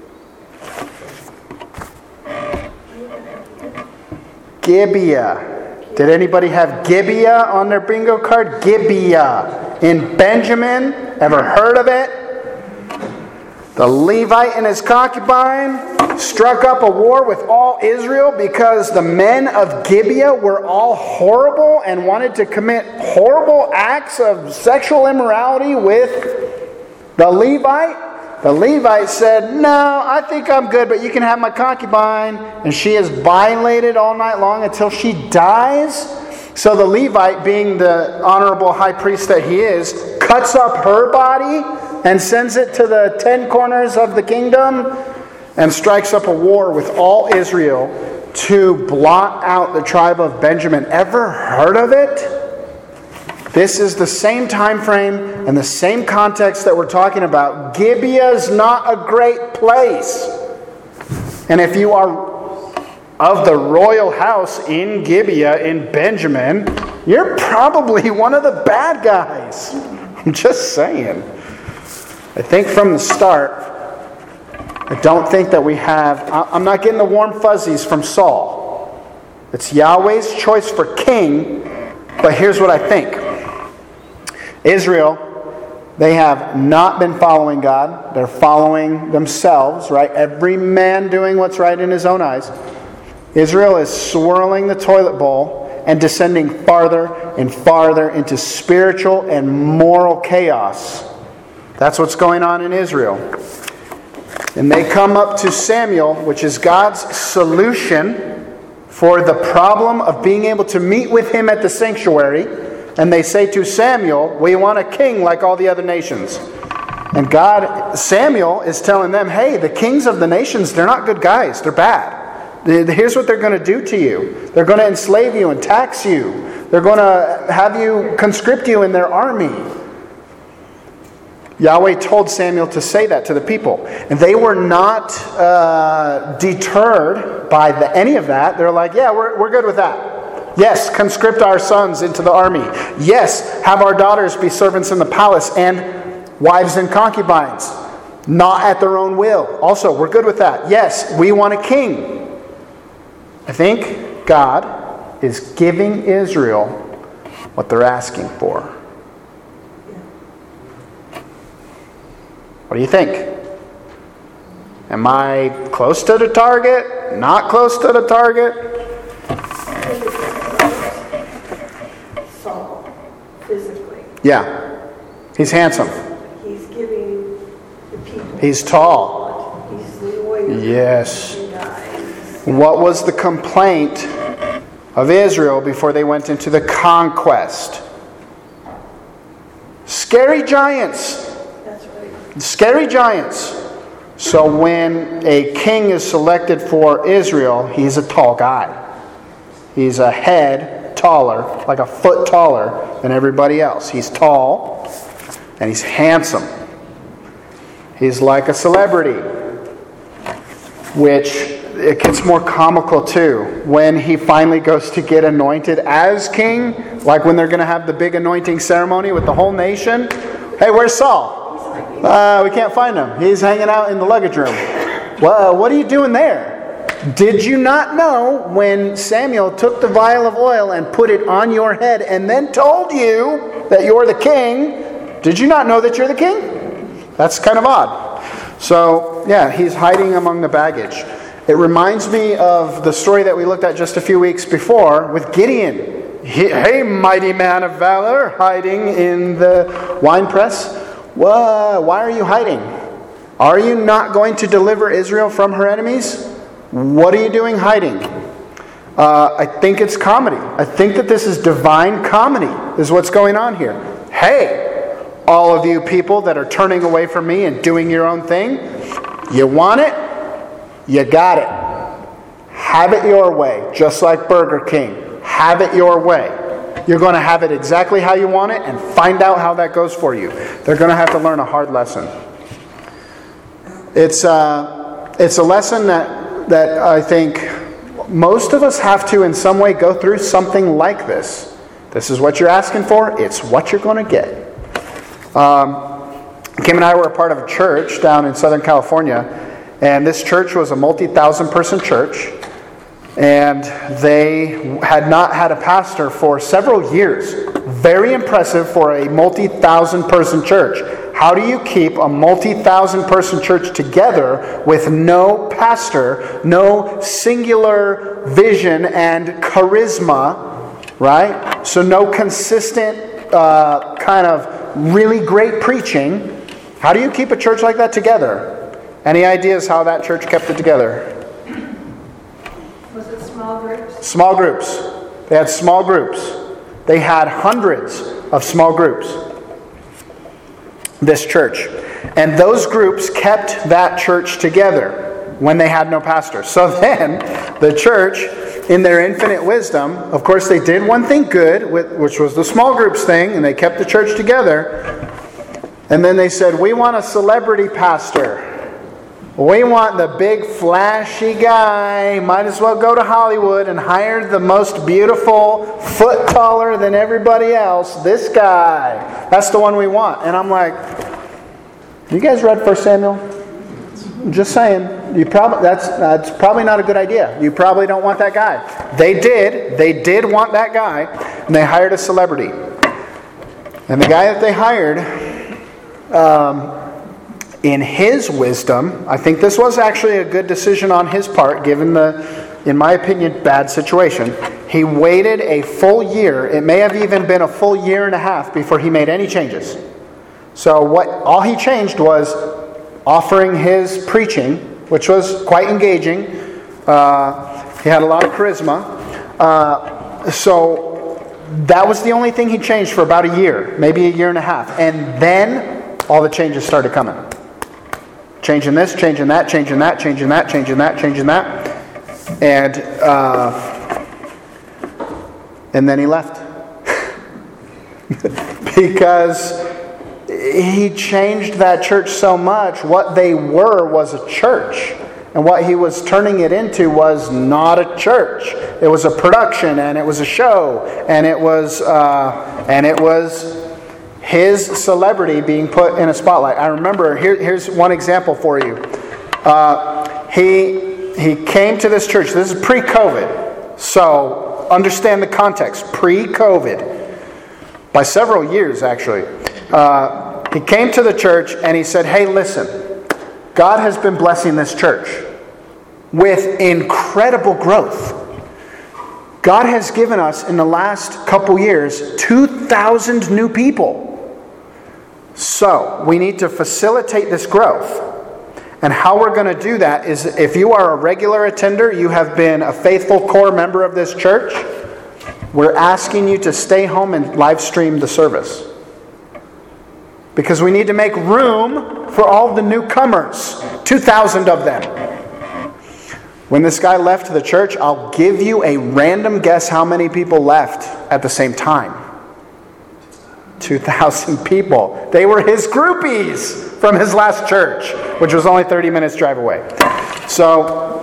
Gibeah. Did anybody have Gibeah on their bingo card? Gibeah in Benjamin. Ever heard of it? The Levite and his concubine struck up a war with all Israel because the men of Gibeah were all horrible and wanted to commit horrible acts of sexual immorality with the Levite. The Levite said, "No, I think I'm good, but you can have my concubine." And she is violated all night long until she dies. So the Levite, being the honorable high priest that he is, cuts up her body and sends it to the ten corners of the kingdom and strikes up a war with all Israel to blot out the tribe of Benjamin. Ever heard of it? This is the same time frame and the same context that we're talking about. Gibeah is not a great place. And if you are of the royal house in Gibeah in Benjamin, you're probably one of the bad guys. I'm just saying. I think from the start, I don't think that we have... I'm not getting the warm fuzzies from Saul. It's Yahweh's choice for king, but here's what I think. Israel, they have not been following God. They're following themselves, right? Every man doing what's right in his own eyes. Israel is swirling the toilet bowl and descending farther and farther into spiritual and moral chaos. That's what's going on in Israel. And they come up to Samuel, which is God's solution for the problem of being able to meet with him at the sanctuary. And they say to Samuel, "We want a king like all the other nations." And God, Samuel is telling them, "Hey, the kings of the nations, they're not good guys. They're bad. Here's what they're going to do to you. They're going to enslave you and tax you. They're going to have you conscript you in their army." Yahweh told Samuel to say that to the people. And they were not uh, deterred by the, any of that. They're like, "Yeah, we're, we're good with that. Yes, conscript our sons into the army. Yes, have our daughters be servants in the palace and wives and concubines, not at their own will. Also, we're good with that. Yes, we want a king." I think God is giving Israel what they're asking for. What do you think? Am I close to the target? Not close to the target? Saul, physically. Yeah. He's handsome. He's giving the people. He's tall. He's loyal. Yes. What was the complaint of Israel before they went into the conquest? Scary giants. That's right. Scary giants. So when a king is selected for Israel, he's a tall guy. He's a head taller, like a foot taller than everybody else. He's tall and he's handsome. He's like a celebrity, which it gets more comical too when he finally goes to get anointed as king, like when they're going to have the big anointing ceremony with the whole nation. "Hey, where's Saul? Uh, we can't find him. He's hanging out in the luggage room." Well, what are you doing there? Did you not know when Samuel took the vial of oil and put it on your head and then told you that you're the king? Did you not know that you're the king? That's kind of odd. So, yeah, he's hiding among the baggage. It reminds me of the story that we looked at just a few weeks before with Gideon. "Hey, mighty man of valor," hiding in the wine press. Whoa, why are you hiding? Are you not going to deliver Israel from her enemies? What are you doing hiding? Uh, I think it's comedy. I think that this is divine comedy, is what's going on here. Hey, all of you people that are turning away from me and doing your own thing, you want it? You got it. Have it your way, just like Burger King. Have it your way. You're going to have it exactly how you want it and find out how that goes for you. They're going to have to learn a hard lesson. It's, uh, it's a lesson that, that I think most of us have to in some way go through something like this. This is what you're asking for. It's what you're going to get. Um, Kim and I were a part of a church down in Southern California. And this church was a multi-thousand person church. And they had not had a pastor for several years. Very impressive for a multi-thousand person church. How do you keep a multi-thousand person church together with no pastor, no singular vision and charisma, right? So no consistent uh, kind of really great preaching. How do you keep a church like that together? Any ideas how that church kept it together? Was it small groups? Small groups. They had small groups. They had hundreds of small groups. This church. And those groups kept that church together when they had no pastor. So then, the church, in their infinite wisdom, of course they did one thing good, which was the small groups thing, and they kept the church together. And then they said, we want a celebrity pastor. We want the big flashy guy. Might as well go to Hollywood and hire the most beautiful, foot taller than everybody else. This guy. That's the one we want. And I'm like, you guys read First Samuel? I'm just saying. You probably that's that's probably not a good idea. You probably don't want that guy. They did. They did want that guy. And they hired a celebrity. And the guy that they hired, um, in his wisdom, I think this was actually a good decision on his part, given the, in my opinion, bad situation. He waited a full year. It may have even been a full year and a half before he made any changes. So what all he changed was offering his preaching, which was quite engaging. Uh, he had a lot of charisma. Uh, so that was the only thing he changed for about a year, maybe a year and a half. And then all the changes started coming. Changing this, changing that, changing that, changing that, changing that, changing that. And uh, and then he left. Because he changed that church so much. What they were was a church. And what he was turning it into was not a church. It was a production, and it was a show, and it was uh, and it was his celebrity being put in a spotlight. I remember, here, here's one example for you. Uh, he he came to this church. This is pre-COVID. So understand the context. Pre-COVID. By several years, actually. Uh, he came to the church and he said, hey, listen. God has been blessing this church with incredible growth. God has given us, in the last couple years, two thousand new people. So, we need to facilitate this growth. And how we're going to do that is, if you are a regular attender, you have been a faithful core member of this church, we're asking you to stay home and live stream the service. Because we need to make room for all the newcomers. two thousand of them. When this guy left the church, I'll give you a random guess how many people left at the same time. two thousand people. They were his groupies from his last church, which was only thirty minutes drive away. So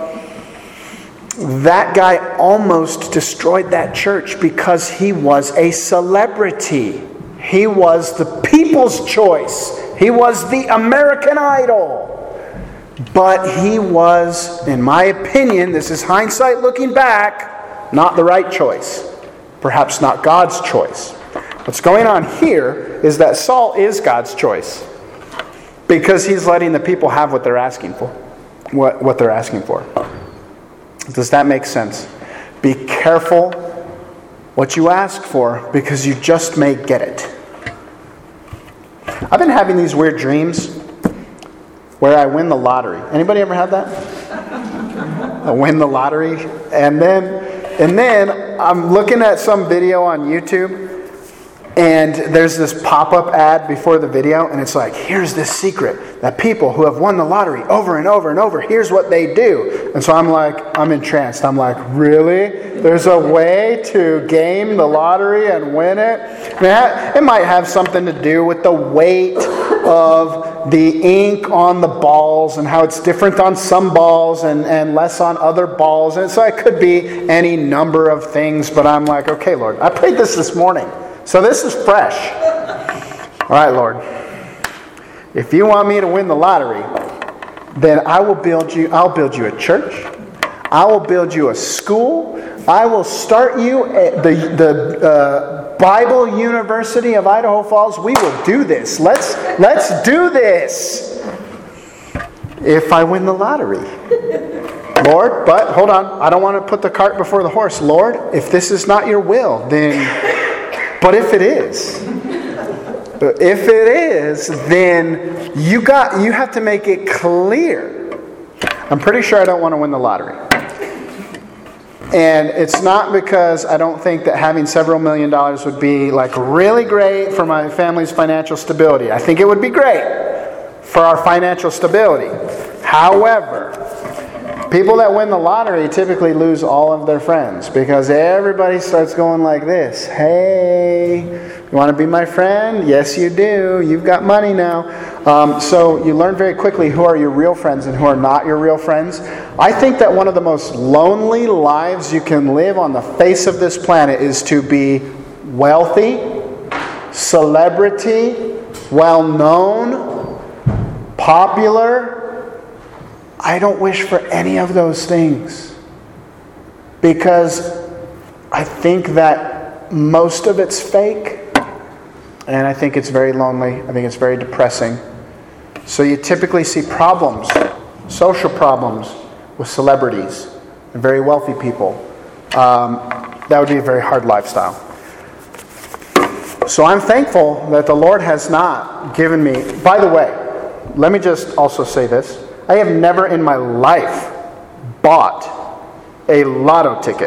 that guy almost destroyed that church because he was a celebrity. He was the people's choice. He was the American Idol. But he was, in my opinion, this is hindsight looking back, not the right choice. Perhaps not God's choice. What's going on here is that Saul is God's choice. Because he's letting the people have what they're asking for. What, what they're asking for. Does that make sense? Be careful what you ask for, because you just may get it. I've been having these weird dreams where I win the lottery. Anybody ever had that? win the lottery. And then, and then I'm looking at some video on YouTube, and there's this pop-up ad before the video, and it's like, here's this secret that people who have won the lottery over and over and over, here's what they do. And so I'm like, I'm entranced. I'm like, really? There's a way to game the lottery and win it? I mean, it might have something to do with the weight of the ink on the balls and how it's different on some balls and, and less on other balls. And so it could be any number of things, but I'm like, okay, Lord, I prayed this this morning. So this is fresh. All right, Lord. If you want me to win the lottery, then I will build you. I'll build you a church. I will build you a school. I will start you at the the uh, Bible University of Idaho Falls. We will do this. Let's let's do this. If I win the lottery, Lord. But hold on. I don't want to put the cart before the horse, Lord. If this is not your will, then. But if it is, if it is, then you got you have to make it clear. I'm pretty sure I don't want to win the lottery. And it's not because I don't think that having several million dollars would be like really great for my family's financial stability. I think it would be great for our financial stability. However, people that win the lottery typically lose all of their friends because everybody starts going like this. Hey, you want to be my friend? Yes, you do. You've got money now. Um, so you learn very quickly who are your real friends and who are not your real friends. I think that one of the most lonely lives you can live on the face of this planet is to be wealthy, celebrity, well-known, popular. I don't wish for any of those things because I think that most of it's fake and I think it's very lonely. I think it's very depressing. So you typically see problems, social problems with celebrities and very wealthy people. Um, that would be a very hard lifestyle. So I'm thankful that the Lord has not given me. By the way, let me just also say this. I have never in my life bought a lotto ticket.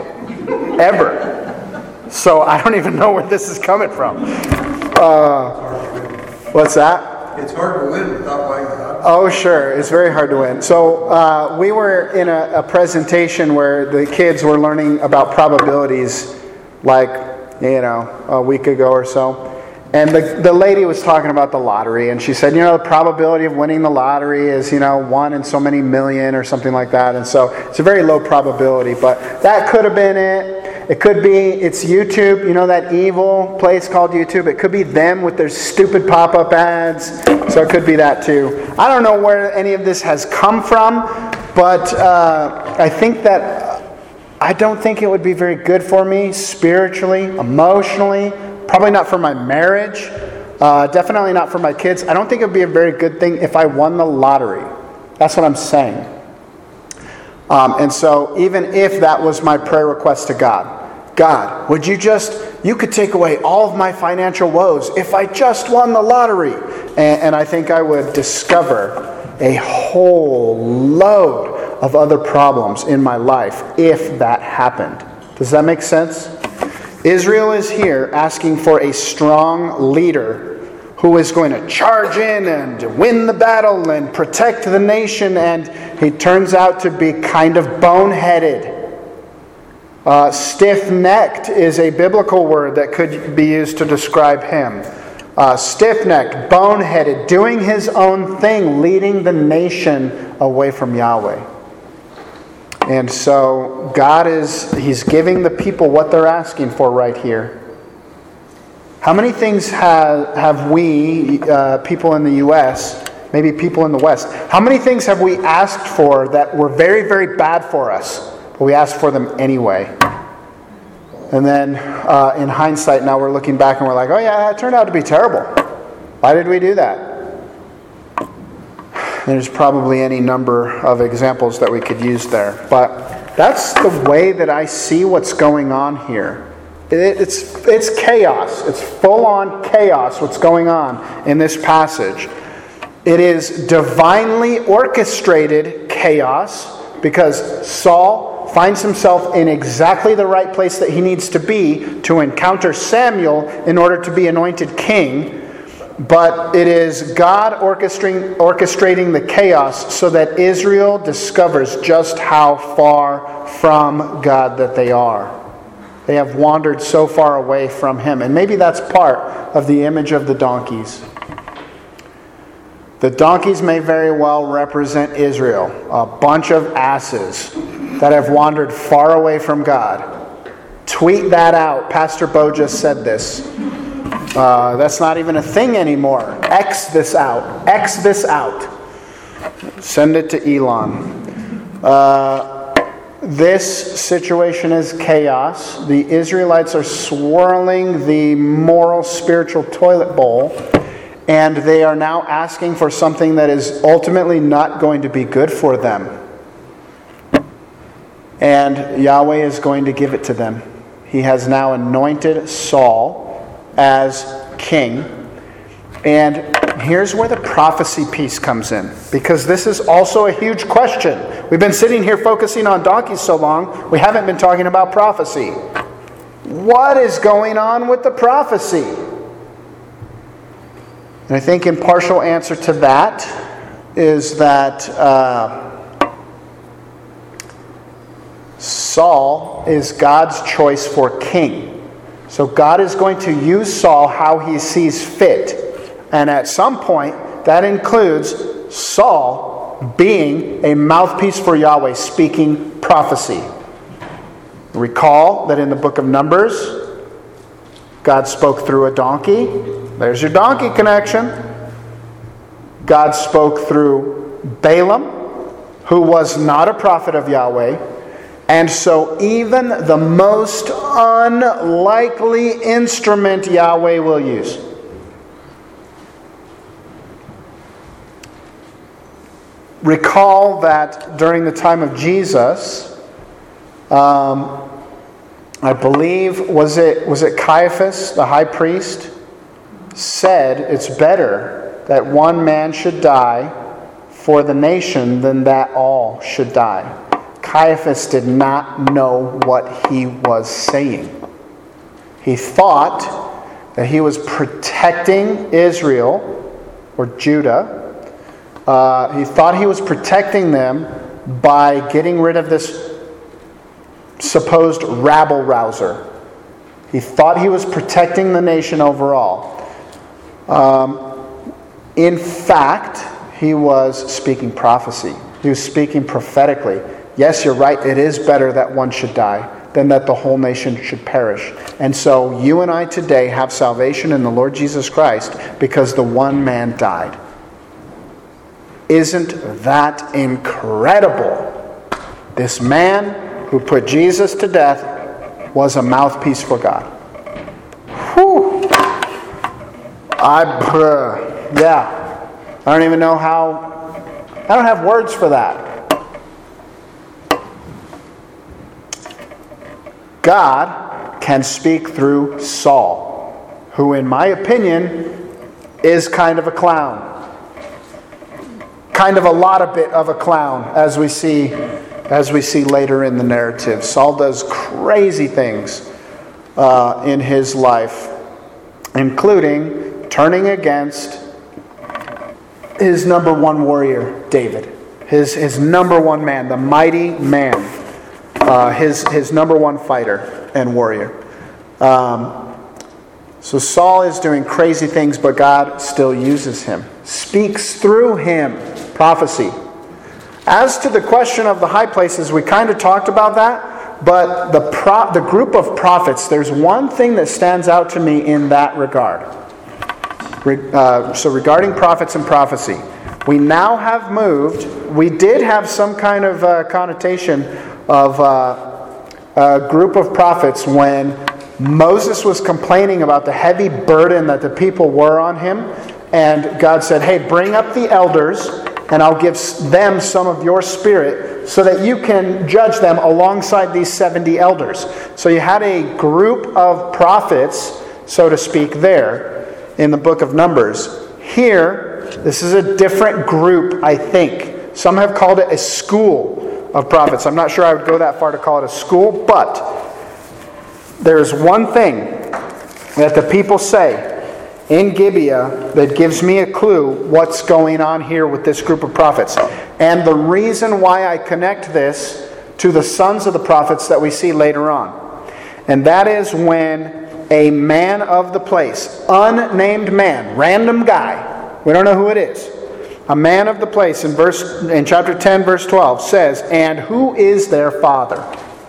Ever. So I don't even know where this is coming from. Uh, what's that? It's hard to win without buying the lotto. Oh, sure. It's very hard to win. So uh, we were in a, a presentation where the kids were learning about probabilities like, you know, a week ago or so. And the, the lady was talking about the lottery, and she said, you know, the probability of winning the lottery is, you know, one in so many million or something like that. And so it's a very low probability, but that could have been it. It could be, it's YouTube, you know, that evil place called YouTube. It could be them with their stupid pop-up ads. So it could be that too. I don't know where any of this has come from, but uh, I think that I don't think it would be very good for me spiritually, emotionally. Probably not for my marriage. Uh, definitely not for my kids. I don't think it would be a very good thing if I won the lottery. That's what I'm saying. Um, and so even if that was my prayer request to God, God, would you just, you could take away all of my financial woes if I just won the lottery. And, and I think I would discover a whole load of other problems in my life if that happened. Does that make sense? Israel is here asking for a strong leader who is going to charge in and win the battle and protect the nation, and he turns out to be kind of boneheaded. Uh, stiff-necked is a biblical word that could be used to describe him. Uh, stiff-necked, boneheaded, doing his own thing, leading the nation away from Yahweh. And so God is, He's giving the people what they're asking for right here. How many things have, have we, uh, people in the U S, maybe people in the West, how many things have we asked for that were very, very bad for us, but we asked for them anyway? And then uh, in hindsight now we're looking back and we're like, oh yeah, it turned out to be terrible. Why did we do that? There's probably any number of examples that we could use there. But that's the way that I see what's going on here. It, it's, it's chaos. It's full-on chaos what's going on in this passage. It is divinely orchestrated chaos because Saul finds himself in exactly the right place that he needs to be to encounter Samuel in order to be anointed king. But it is God orchestrating, orchestrating the chaos so that Israel discovers just how far from God that they are. They have wandered so far away from Him. And maybe that's part of the image of the donkeys. The donkeys may very well represent Israel, a bunch of asses that have wandered far away from God. Tweet that out. Pastor Bo just said this. Uh, that's not even a thing anymore. X this out. X this out. Send it to Elon. Uh, this situation is chaos. The Israelites are swirling the moral, spiritual toilet bowl, and they are now asking for something that is ultimately not going to be good for them. And Yahweh is going to give it to them. He has now anointed Saul as king. And here's where the prophecy piece comes in, because this is also a huge question. We've been sitting here focusing on donkeys so long, we haven't been talking about prophecy. What is going on with the prophecy? And I think in partial answer to that is that uh, Saul is God's choice for king. So God is going to use Saul how He sees fit. And at some point, that includes Saul being a mouthpiece for Yahweh, speaking prophecy. Recall that in the book of Numbers, God spoke through a donkey. There's your donkey connection. God spoke through Balaam, who was not a prophet of Yahweh. And so even the most unlikely instrument Yahweh will use. Recall that during the time of Jesus, um, I believe, was it, was it Caiaphas, the high priest, said it's better that one man should die for the nation than that all should die. Caiaphas did not know what he was saying. He thought that he was protecting Israel or Judah. Uh, he thought he was protecting them by getting rid of this supposed rabble-rouser. He thought he was protecting the nation overall. Um, in fact, he was speaking prophecy. He was speaking prophetically. Yes, you're right. It is better that one should die than that the whole nation should perish. And so you and I today have salvation in the Lord Jesus Christ because the one man died. Isn't that incredible? This man who put Jesus to death was a mouthpiece for God. Whew. I, uh, yeah. I don't even know how, I don't have words for that. God can speak through Saul, who in my opinion is kind of a clown. Kind of a lot of bit of a clown, as we see as we see later in the narrative. Saul does crazy things uh, in his life, including turning against his number one warrior, David. His, his number one man, the mighty man. Uh, his his number one fighter and warrior. Um, so Saul is doing crazy things, but God still uses him. Speaks through him. Prophecy. As to the question of the high places, we kind of talked about that. But the pro- the group of prophets, there's one thing that stands out to me in that regard. Re- uh, so regarding prophets and prophecy, we now have moved. We did have some kind of uh, connotation of uh, a group of prophets when Moses was complaining about the heavy burden that the people were on him, and God said, hey, bring up the elders and I'll give them some of your spirit so that you can judge them alongside these seventy elders. So you had a group of prophets, so to speak, there in the book of Numbers. Here, this is a different group, I think. Some have called it a school of prophets. I'm not sure I would go that far to call it a school, but there's one thing that the people say in Gibeah that gives me a clue what's going on here with this group of prophets. And the reason why I connect this to the sons of the prophets that we see later on. And that is when a man of the place, unnamed man, random guy, we don't know who it is, a man of the place in verse in chapter ten, verse twelve says, "And who is their father?"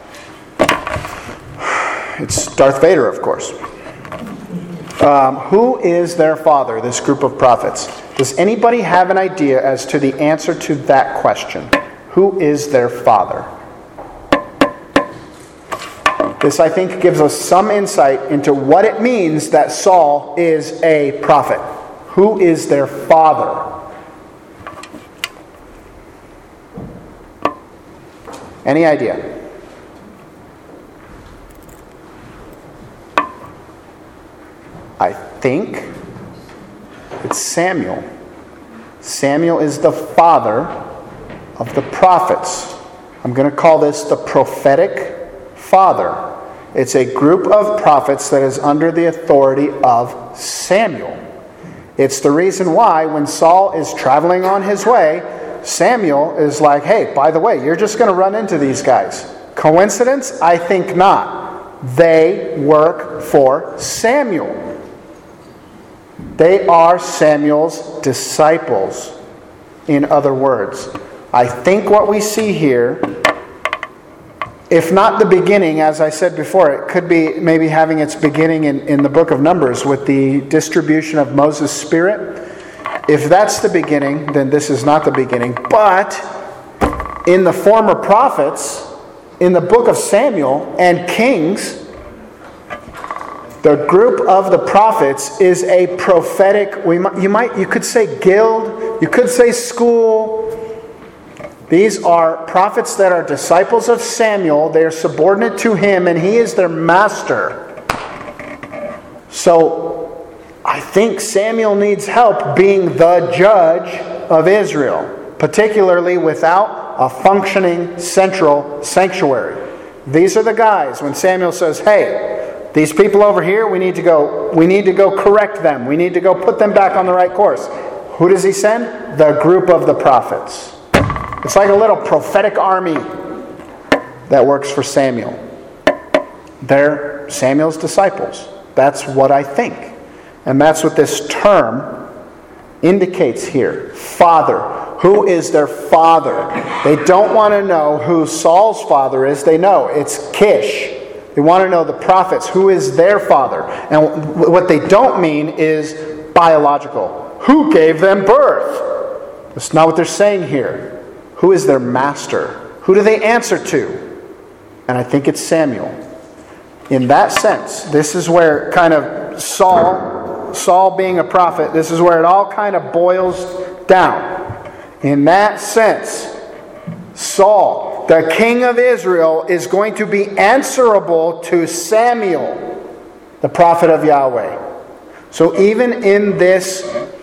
It's Darth Vader, of course. Um, who is their father, this group of prophets? Does anybody have an idea as to the answer to that question? Who is their father? This, I think, gives us some insight into what it means that Saul is a prophet. Who is their father? Any idea? I think it's Samuel. Samuel is the father of the prophets. I'm going to call this the prophetic father. It's a group of prophets that is under the authority of Samuel. It's the reason why when Saul is traveling on his way, Samuel is like, "Hey, by the way, you're just going to run into these guys." Coincidence? I think not. They work for Samuel. They are Samuel's disciples, in other words. I think what we see here, if not the beginning, as I said before, it could be maybe having its beginning in, in the book of Numbers with the distribution of Moses' spirit. If that's the beginning, then this is not the beginning. But in the former prophets, in the book of Samuel and Kings, the group of the prophets is a prophetic, we might, you might, you could say guild, you could say school. These are prophets that are disciples of Samuel. They are subordinate to him, and he is their master. So, I think Samuel needs help being the judge of Israel, particularly without a functioning central sanctuary. These are the guys when Samuel says, "Hey, these people over here, we need to go, we need to go correct them. We need to go put them back on the right course." Who does he send? The group of the prophets. It's like a little prophetic army that works for Samuel. They're Samuel's disciples. That's what I think. And that's what this term indicates here. Father. Who is their father? They don't want to know who Saul's father is. They know it's Kish. They want to know the prophets. Who is their father? And what they don't mean is biological. Who gave them birth? That's not what they're saying here. Who is their master? Who do they answer to? And I think it's Samuel. In that sense, this is where kind of Saul, Saul being a prophet, this is where it all kind of boils down. In that sense, Saul, the king of Israel, is going to be answerable to Samuel, the prophet of Yahweh. So even in this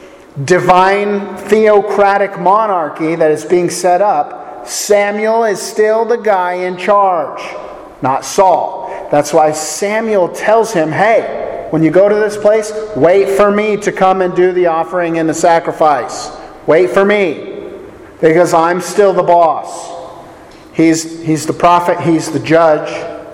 divine theocratic monarchy that is being set up, Samuel is still the guy in charge, not Saul. That's why Samuel tells him, "Hey, when you go to this place, wait for me to come and do the offering and the sacrifice. Wait for me, because I'm still the boss." He's, he's the prophet, he's the judge.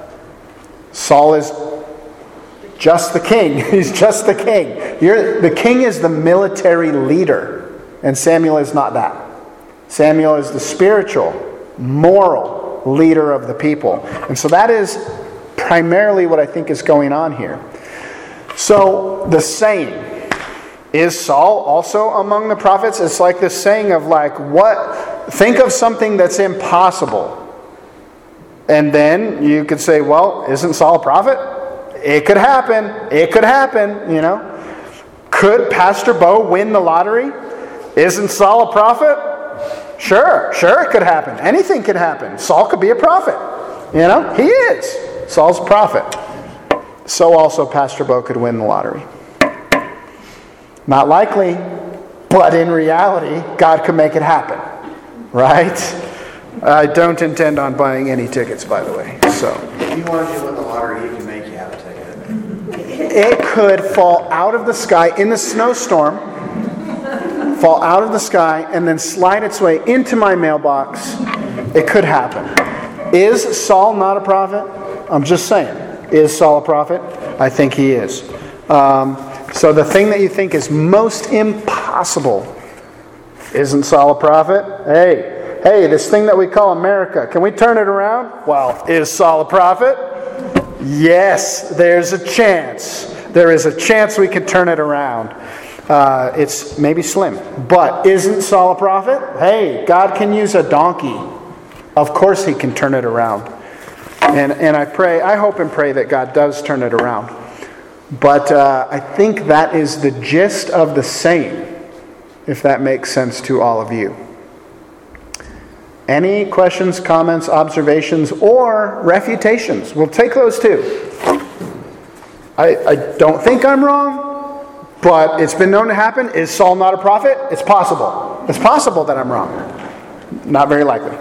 Saul is just the king. He's just the king. You're, the king is the military leader, and Samuel is not that. Samuel is the spiritual, moral leader of the people. And so that is primarily what I think is going on here. So the saying, is Saul also among the prophets? It's like this saying of like, what? Think of something that's impossible. And then you could say, well, isn't Saul a prophet? It could happen. It could happen, you know. Could Pastor Bo win the lottery? Isn't Saul a prophet? Sure, sure it could happen. Anything could happen. Saul could be a prophet. You know, he is. Saul's a prophet. So also Pastor Bo could win the lottery. Not likely, but in reality, God could make it happen. Right? I don't intend on buying any tickets, by the way. So If he wanted you to win the lottery, he can make you have a ticket. it could fall out of the sky in the snowstorm, fall out of the sky, and then slide its way into my mailbox. It could happen. Is Saul not a prophet? I'm just saying. Is Saul a prophet? I think he is. Um, so the thing that you think is most impossible, isn't Saul a prophet? Hey, hey, this thing that we call America, can we turn it around? Well, is Saul a prophet? Yes, there's a chance. There is a chance we can turn it around. Uh, it's maybe slim. But isn't Saul a prophet? Hey, God can use a donkey. Of course he can turn it around. And and I pray, I hope and pray that God does turn it around. But uh, I think that is the gist of the saying, if that makes sense to all of you. Any questions, comments, observations, or refutations? We'll take those too. I, I don't think I'm wrong, but it's been known to happen. Is Saul not a prophet? It's possible. It's possible that I'm wrong. Not very likely.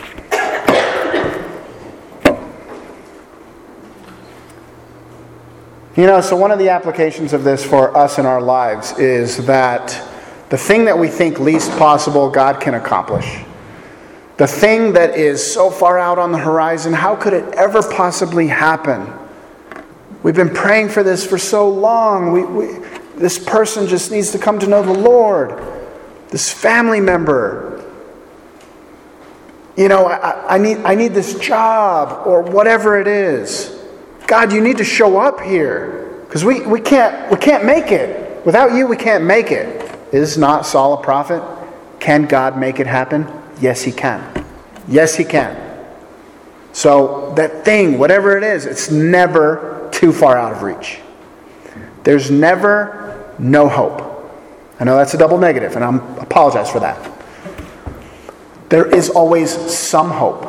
You know, so one of the applications of this for us in our lives is that the thing that we think least possible, God can accomplish. The thing that is so far out on the horizon, how could it ever possibly happen? We've been praying for this for so long. We, we, this person just needs to come to know the Lord. This family member. You know, I, I need I need this job or whatever it is. God, you need to show up here. Because we, we can't we can't make it. Without you, we can't make it. Is not Saul a prophet? Can God make it happen? Yes, he can. Yes, he can. So that thing, whatever it is, it's never too far out of reach. There's never no hope. I know that's a double negative, and I apologize for that. There is always some hope.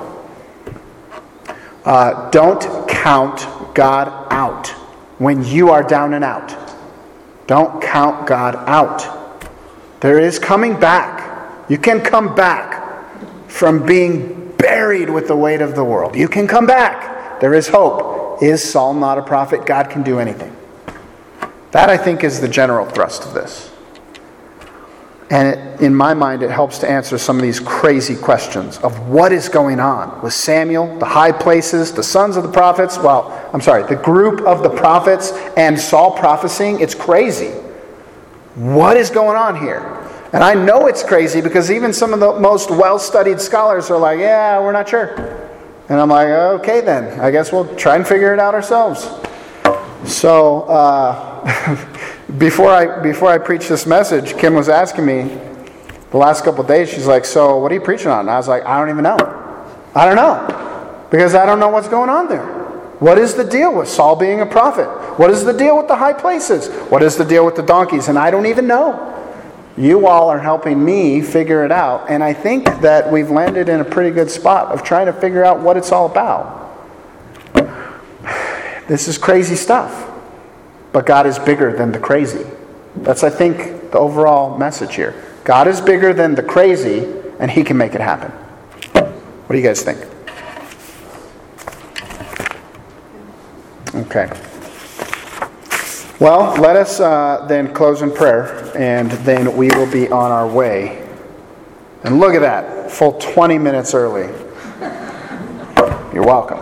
Uh, don't count God out when you are down and out. Don't count God out. There is coming back. You can come back from being buried with the weight of the world. You can come back. There is hope. Is Saul not a prophet? God can do anything. That, I think, is the general thrust of this. And it, in my mind, it helps to answer some of these crazy questions of what is going on with Samuel, the high places, the sons of the prophets. Well, I'm sorry, the group of the prophets and Saul prophesying. It's crazy. What is going on here? And I know it's crazy because even some of the most well-studied scholars are like, yeah, we're not sure. And I'm like, okay then, I guess we'll try and figure it out ourselves. So, uh, before I before I preached this message, Kim was asking me the last couple of days, she's like, so what are you preaching on? And I was like, I don't even know. I don't know. Because I don't know what's going on there. What is the deal with Saul being a prophet? What is the deal with the high places? What is the deal with the donkeys? And I don't even know. You all are helping me figure it out. And I think that we've landed in a pretty good spot of trying to figure out what it's all about. This is crazy stuff. But God is bigger than the crazy. That's, I think, the overall message here. God is bigger than the crazy, and He can make it happen. What do you guys think? Okay. Well, let us uh, then close in prayer, and then we will be on our way. And look at that, full twenty minutes early. You're welcome.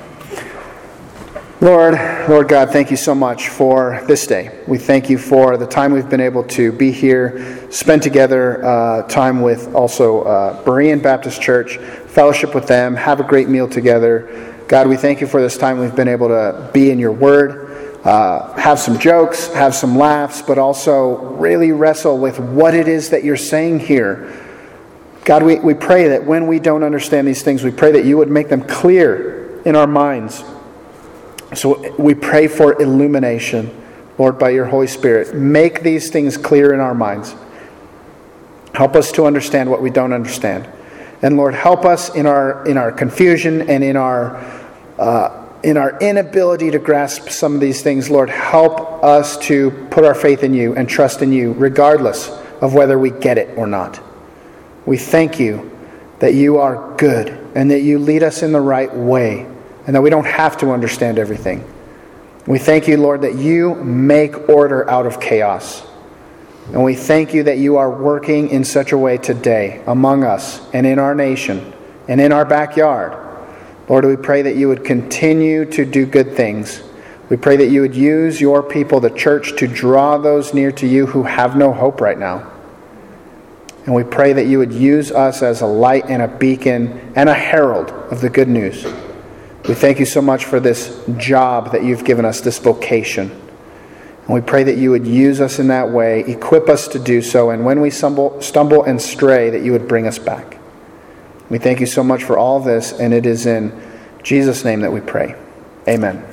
Lord, Lord God, thank you so much for this day. We thank you for the time we've been able to be here, spend together uh, time with also uh, Berean Baptist Church, fellowship with them, have a great meal together. God, we thank you for this time we've been able to be in your word. Uh, have some jokes, have some laughs, but also really wrestle with what it is that you're saying here. God, we, we pray that when we don't understand these things, we pray that you would make them clear in our minds. So we pray for illumination, Lord, by your Holy Spirit. Make these things clear in our minds. Help us to understand what we don't understand. And Lord, help us in our in our confusion and in our uh, in our inability to grasp some of these things. Lord, help us to put our faith in you and trust in you, regardless of whether we get it or not. We thank you that you are good and that you lead us in the right way and that we don't have to understand everything. We thank you, Lord, that you make order out of chaos. And we thank you that you are working in such a way today among us and in our nation and in our backyard. Lord, we pray that you would continue to do good things. We pray that you would use your people, the church, to draw those near to you who have no hope right now. And we pray that you would use us as a light and a beacon and a herald of the good news. We thank you so much for this job that you've given us, this vocation. And we pray that you would use us in that way, equip us to do so, and when we stumble, stumble and stray, that you would bring us back. We thank you so much for all this, and it is in Jesus' name that we pray. Amen.